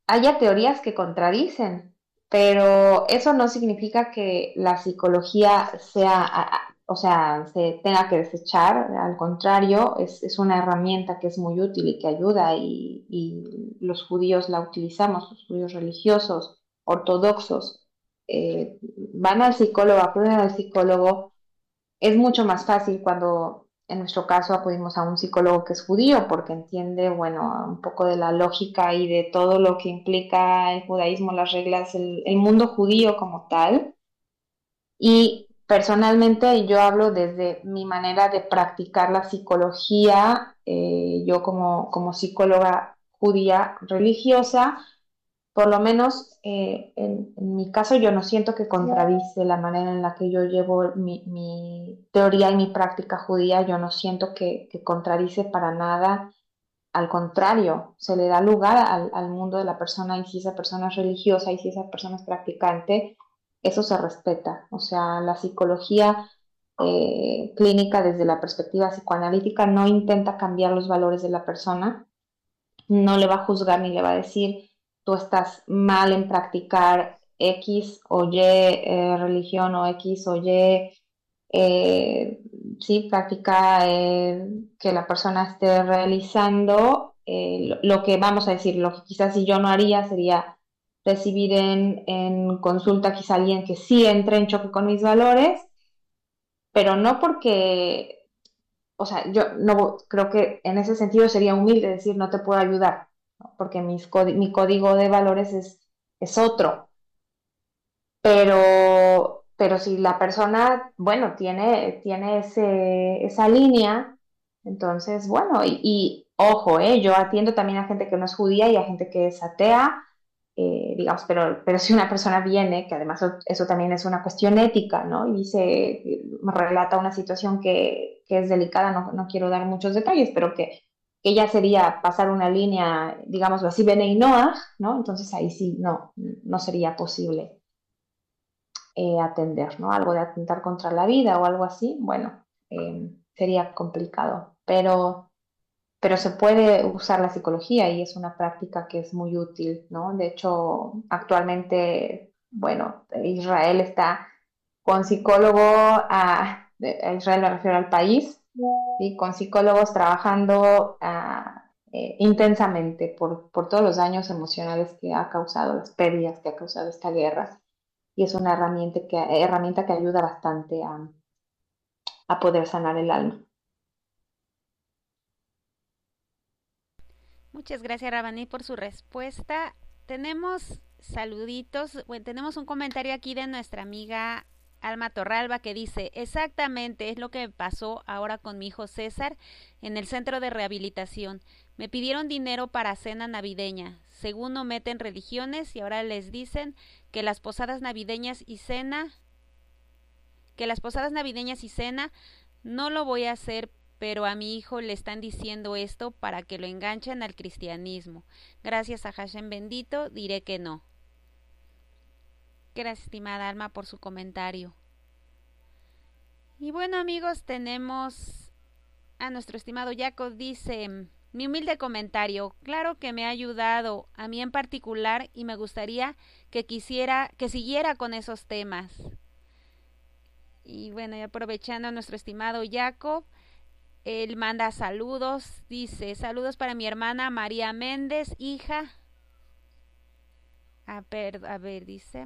haya teorías que contradicen, pero eso no significa que la psicología sea, a- a- o sea, se tenga que desechar, al contrario, es, es una herramienta que es muy útil y que ayuda y, y los judíos la utilizamos, los judíos religiosos, ortodoxos, eh, van al psicólogo, acuden al psicólogo. Es mucho más fácil cuando en nuestro caso acudimos a un psicólogo que es judío porque entiende, bueno, un poco de la lógica y de todo lo que implica el judaísmo, las reglas, el, el mundo judío como tal. Y personalmente yo hablo desde mi manera de practicar la psicología, eh, yo como, como psicóloga judía religiosa, por lo menos eh, en, en mi caso yo no siento que contradice la manera en la que yo llevo mi, mi teoría y mi práctica judía, yo no siento que, que contradice para nada, al contrario, se le da lugar al, al mundo de la persona y si esa persona es religiosa y si esa persona es practicante, eso se respeta. O sea, la psicología eh, clínica desde la perspectiva psicoanalítica no intenta cambiar los valores de la persona, no le va a juzgar ni le va a decir tú estás mal en practicar X o Y eh, religión o X o Y, eh, sí, práctica eh, que la persona esté realizando. Eh, lo, lo, que vamos a decir, lo que quizás si yo no haría sería recibir en, en consulta quizá alguien que sí entre en choque con mis valores, pero no porque, o sea, yo no creo que en ese sentido sería humilde decir no te puedo ayudar, ¿no? Porque mis, mi código de valores es, es otro. Pero, pero si la persona, bueno, tiene, tiene ese, esa línea, entonces, bueno, y, y ojo, eh, yo atiendo también a gente que no es judía y a gente que es atea, eh, digamos, pero, pero si una persona viene, que además eso, eso también es una cuestión ética, ¿no? Y dice, me relata una situación que, que es delicada, no, no quiero dar muchos detalles, pero que, que ya sería pasar una línea, digámoslo así, bene y noach, ¿no? Entonces ahí sí, no, no sería posible eh, atender, ¿no? Algo de atentar contra la vida o algo así, bueno, eh, sería complicado, pero, pero se puede usar la psicología y es una práctica que es muy útil, ¿no? De hecho, actualmente, bueno, Israel está con psicólogo, a, a Israel me refiero al país, ¿sí? Con psicólogos trabajando a, eh, intensamente por, por todos los daños emocionales que ha causado, las pérdidas que ha causado esta guerra y es una herramienta que, herramienta que ayuda bastante a, a poder sanar el alma. Muchas gracias, Rabaní, por su respuesta. Tenemos saluditos, bueno, tenemos un comentario aquí de nuestra amiga Alma Torralba que dice, exactamente es lo que me pasó ahora con mi hijo César en el centro de rehabilitación. Me pidieron dinero para cena navideña. Según no meten religiones y ahora les dicen que las posadas navideñas y cena, que las posadas navideñas y cena no lo voy a hacer, pero a mi hijo le están diciendo esto para que lo enganchen al cristianismo. Gracias a Hashem bendito, diré que no. Gracias, estimada Alma, por su comentario. Y bueno, amigos, tenemos a nuestro estimado Jacob, dice, mi humilde comentario, claro que me ha ayudado a mí en particular y me gustaría que quisiera, que siguiera con esos temas. Y bueno, y aprovechando a nuestro estimado Jacob, él manda saludos, dice, saludos para mi hermana María Méndez, hija. A ver, a ver, dice...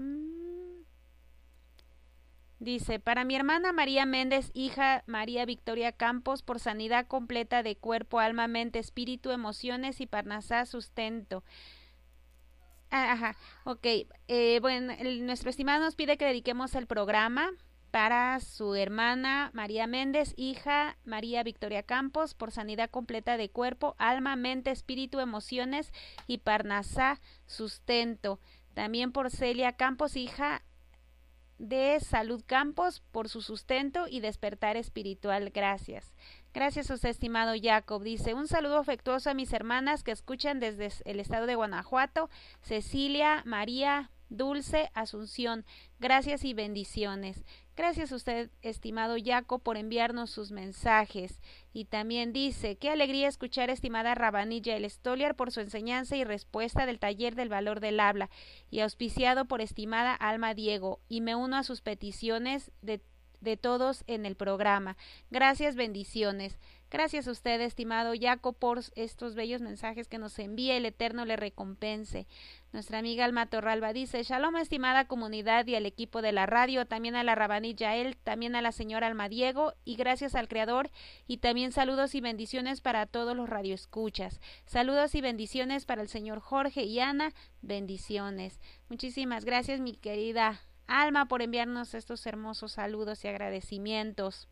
Dice, para mi hermana María Méndez, hija María Victoria Campos, por sanidad completa de cuerpo, alma, mente, espíritu, emociones y parnasá sustento. Ah, ajá, ok. Eh, bueno, el, nuestro estimado nos pide que dediquemos el programa para su hermana María Méndez, hija María Victoria Campos, por sanidad completa de cuerpo, alma, mente, espíritu, emociones y parnasá sustento. También por Celia Campos, hija de Salud Campos, por su sustento y despertar espiritual. Gracias. Gracias a usted, estimado Jacob. Dice, un saludo afectuoso a mis hermanas que escuchan desde el estado de Guanajuato, Cecilia, María, Dulce Asunción. Gracias y bendiciones. Gracias a usted, estimado Yaco, por enviarnos sus mensajes. Y también dice, qué alegría escuchar, estimada Rabanit Yael Stoliar, por su enseñanza y respuesta del taller del valor del habla, y auspiciado por estimada Alma Diego, y me uno a sus peticiones de, de todos en el programa. Gracias, bendiciones. Gracias a usted, estimado Yaco, por estos bellos mensajes que nos envía. El Eterno le recompense. Nuestra amiga Alma Torralba dice, Shalom, estimada comunidad y al equipo de la radio, también a la Rabanit Yael, también a la señora Alma Diego, y gracias al Creador, y también saludos y bendiciones para todos los radioescuchas. Saludos y bendiciones para el señor Jorge y Ana, bendiciones. Muchísimas gracias, mi querida Alma, por enviarnos estos hermosos saludos y agradecimientos.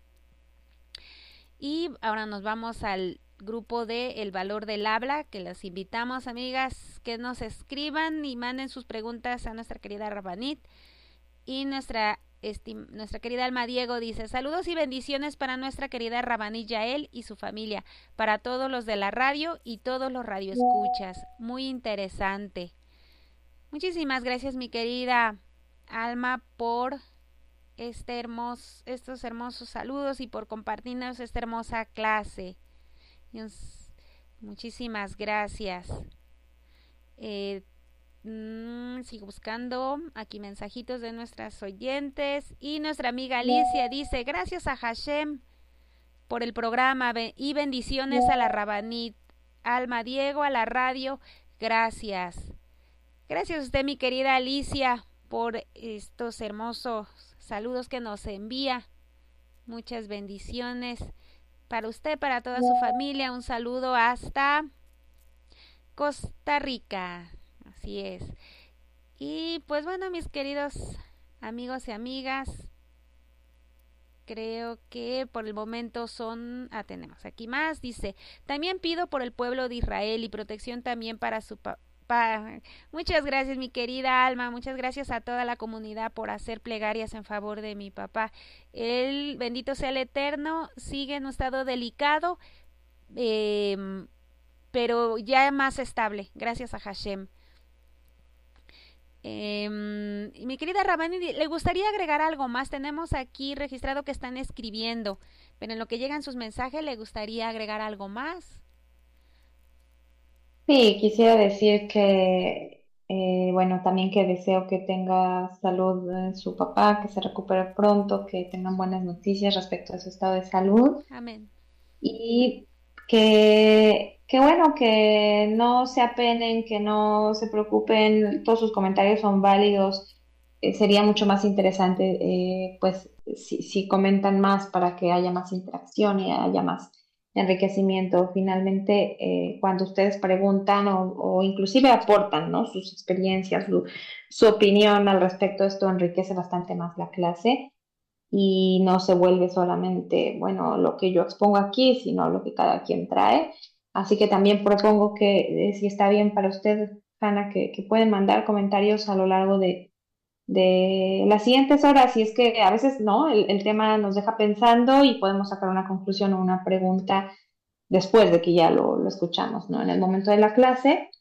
Y ahora nos vamos al grupo de El Valor del Habla, que las invitamos, amigas, que nos escriban y manden sus preguntas a nuestra querida Rabanit. Y nuestra, nuestra querida Alma Diego dice, saludos y bendiciones para nuestra querida Rabanit Yael y su familia, para todos los de la radio y todos los radioescuchas. Muy interesante. Muchísimas gracias, mi querida Alma, por Este hermoso, estos hermosos saludos y por compartirnos esta hermosa clase. Dios, muchísimas gracias. Eh, mmm, sigo buscando aquí mensajitos de nuestras oyentes. Y nuestra amiga Alicia dice, gracias a Hashem por el programa y bendiciones a la Rabanit Alma Diego, a la radio. Gracias. Gracias a usted, mi querida Alicia, por estos hermosos saludos que nos envía. Muchas bendiciones para usted, para toda su familia. Un saludo hasta Costa Rica. Así es. Y pues bueno, mis queridos amigos y amigas, creo que por el momento son... Ah, tenemos aquí más. Dice, también pido por el pueblo de Israel y protección también para su papá. Muchas gracias, mi querida Alma, muchas gracias a toda la comunidad por hacer plegarias en favor de mi papá. Él, bendito sea el Eterno, sigue en un estado delicado, eh, pero ya más estable, gracias a Hashem. Eh, mi querida Rabani, ¿le gustaría agregar algo más? Tenemos aquí registrado que están escribiendo, pero en lo que llegan sus mensajes, ¿le gustaría agregar algo más? Sí, quisiera decir que, eh, bueno, también que deseo que tenga salud eh, su papá, que se recupere pronto, que tengan buenas noticias respecto a su estado de salud. Amén. Y que, que bueno, que no se apenen, que no se preocupen, todos sus comentarios son válidos. Eh, sería mucho más interesante, eh, pues, si, si comentan más para que haya más interacción y haya más enriquecimiento. Finalmente, eh, cuando ustedes preguntan o, o inclusive aportan, ¿no?, sus experiencias, su, su opinión al respecto, esto enriquece bastante más la clase y no se vuelve solamente, bueno, lo que yo expongo aquí, sino lo que cada quien trae. Así que también propongo que, eh, si está bien para usted, Hanna, que, que pueden mandar comentarios a lo largo de de las siguientes horas, y es que a veces no, el, el tema nos deja pensando y podemos sacar una conclusión o una pregunta después de que ya lo, lo escuchamos, ¿no?, en el momento de la clase.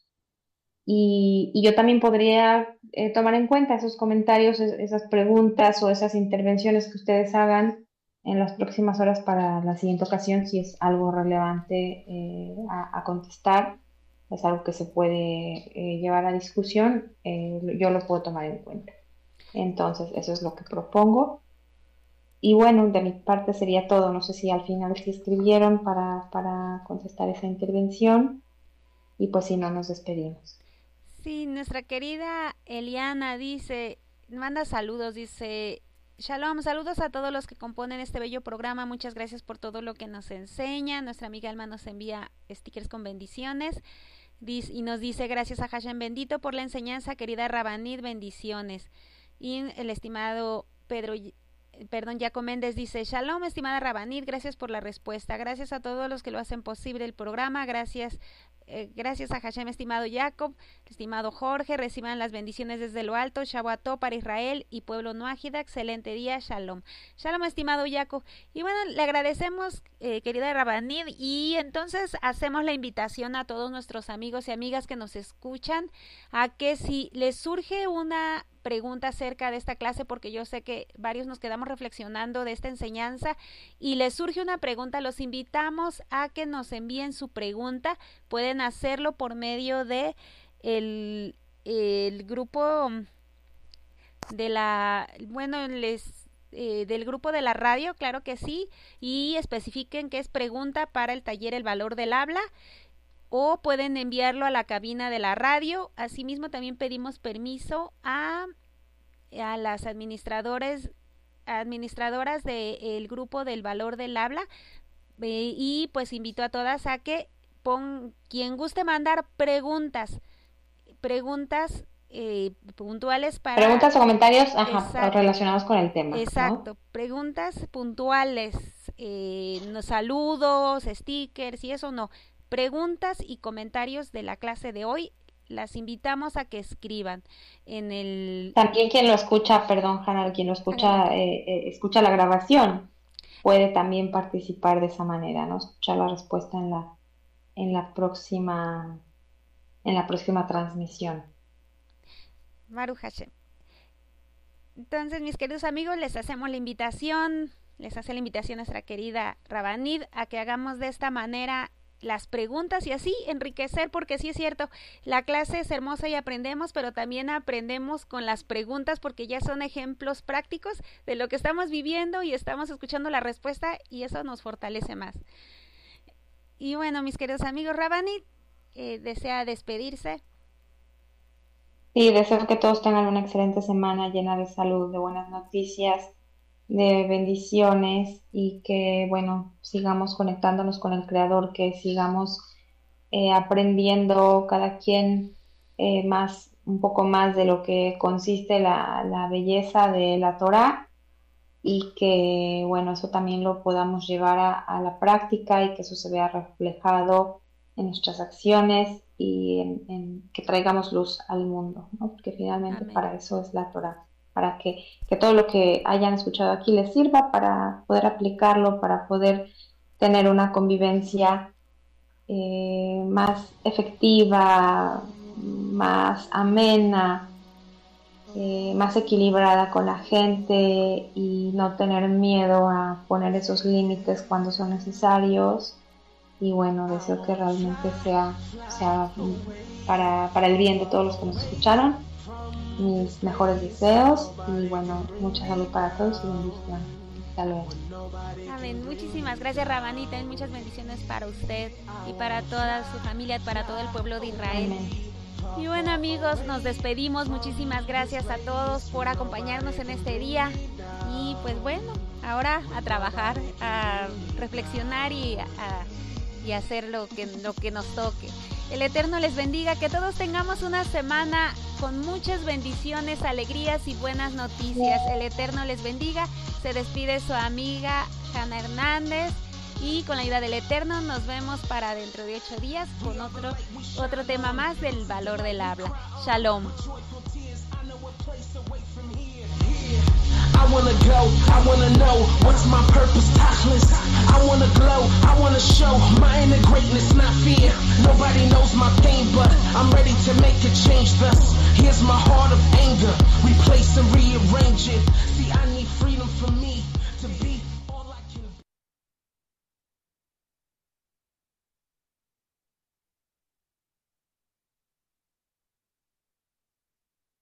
Y, y yo también podría eh, tomar en cuenta esos comentarios, es, esas preguntas o esas intervenciones que ustedes hagan en las próximas horas para la siguiente ocasión, si es algo relevante eh, a, a contestar, es algo que se puede eh, llevar a discusión, eh, yo lo puedo tomar en cuenta. Entonces, eso es lo que propongo. Y bueno, de mi parte sería todo. No sé si al final sí escribieron para, para contestar esa intervención. Y pues si no, nos despedimos. Sí, nuestra querida Eliana dice, manda saludos, dice, Shalom, saludos a todos los que componen este bello programa. Muchas gracias por todo lo que nos enseña. Nuestra amiga Alma nos envía stickers con bendiciones. Dice, y nos dice, gracias a Hashem bendito por la enseñanza, querida Rabanit, bendiciones. Y el estimado Pedro, perdón, Jaco Méndez dice, Shalom, estimada Rabanit, gracias por la respuesta, gracias a todos los que lo hacen posible el programa, gracias eh, gracias a Hashem, estimado Jacob, estimado Jorge, reciban las bendiciones desde lo alto, Shavuató para Israel y pueblo Noájida, excelente día, Shalom. Shalom, estimado Jacob. Y bueno, le agradecemos, eh, querida Rabanid, y entonces hacemos la invitación a todos nuestros amigos y amigas que nos escuchan a que si les surge una pregunta acerca de esta clase, porque yo sé que varios nos quedamos reflexionando de esta enseñanza y les surge una pregunta, los invitamos a que nos envíen su pregunta. Pueden hacerlo por medio de el, el grupo de la, bueno, les eh, del grupo de la radio, claro que sí, y especifiquen que es pregunta para el taller El Valor del Habla, o pueden enviarlo a la cabina de la radio. Asimismo, también pedimos permiso a, a las administradores, administradoras del grupo del Valor del Habla, eh, y pues invito a todas a que pon, quien guste mandar preguntas, preguntas eh, puntuales para... Preguntas o comentarios ajá, relacionados con el tema. Exacto, ¿no? Preguntas puntuales, eh, no, saludos, stickers y eso no. Preguntas y comentarios de la clase de hoy, las invitamos a que escriban en el... También quien lo escucha, perdón, Hannah, quien lo escucha, eh, eh, escucha la grabación, puede también participar de esa manera, ¿no? Escuchar la respuesta en la, en la próxima, en la próxima transmisión. Baruch Hashem. Entonces, mis queridos amigos, les hacemos la invitación, les hace la invitación nuestra querida Rabanid a que hagamos de esta manera las preguntas y así enriquecer, porque sí es cierto, la clase es hermosa y aprendemos, pero también aprendemos con las preguntas, porque ya son ejemplos prácticos de lo que estamos viviendo y estamos escuchando la respuesta y eso nos fortalece más. Y bueno, mis queridos amigos, Rabanid eh, desea despedirse. Sí, deseo que todos tengan una excelente semana llena de salud, de buenas noticias, de bendiciones, y que, bueno, sigamos conectándonos con el Creador, que sigamos eh, aprendiendo cada quien eh, más, un poco más de lo que consiste la, la belleza de la Torá, y que, bueno, eso también lo podamos llevar a, a la práctica y que eso se vea reflejado en nuestras acciones y en, en que traigamos luz al mundo, ¿no? Porque finalmente Amén. Para eso es la Torá. Para que, que todo lo que hayan escuchado aquí les sirva para poder aplicarlo, para poder tener una convivencia eh, más efectiva, más amena, eh, más equilibrada con la gente, y no tener miedo a poner esos límites cuando son necesarios. Y bueno, deseo que realmente sea, sea para, para el bien de todos los que nos escucharon. Mis mejores deseos y bueno, mucha salud para todos y bendición. Hasta luego. Amén. Muchísimas gracias, Rabanita, y muchas bendiciones para usted y para toda su familia, para todo el pueblo de Israel. Amén. Y bueno, amigos, nos despedimos. Muchísimas gracias a todos por acompañarnos en este día. Y pues bueno, ahora a trabajar, a reflexionar y a, y a hacer lo que, lo que nos toque. El Eterno les bendiga, que todos tengamos una semana con muchas bendiciones, alegrías y buenas noticias. El Eterno les bendiga. Se despide su amiga Hannah Hernández, y con la ayuda del Eterno nos vemos para dentro de ocho días con otro, otro tema más del valor del habla. Shalom. I wanna go, I wanna know what's my purpose, tachlis. I wanna glow, I wanna show my inner greatness, not fear. Nobody knows my pain, but I'm ready to make a change. Thus, here's my heart of anger.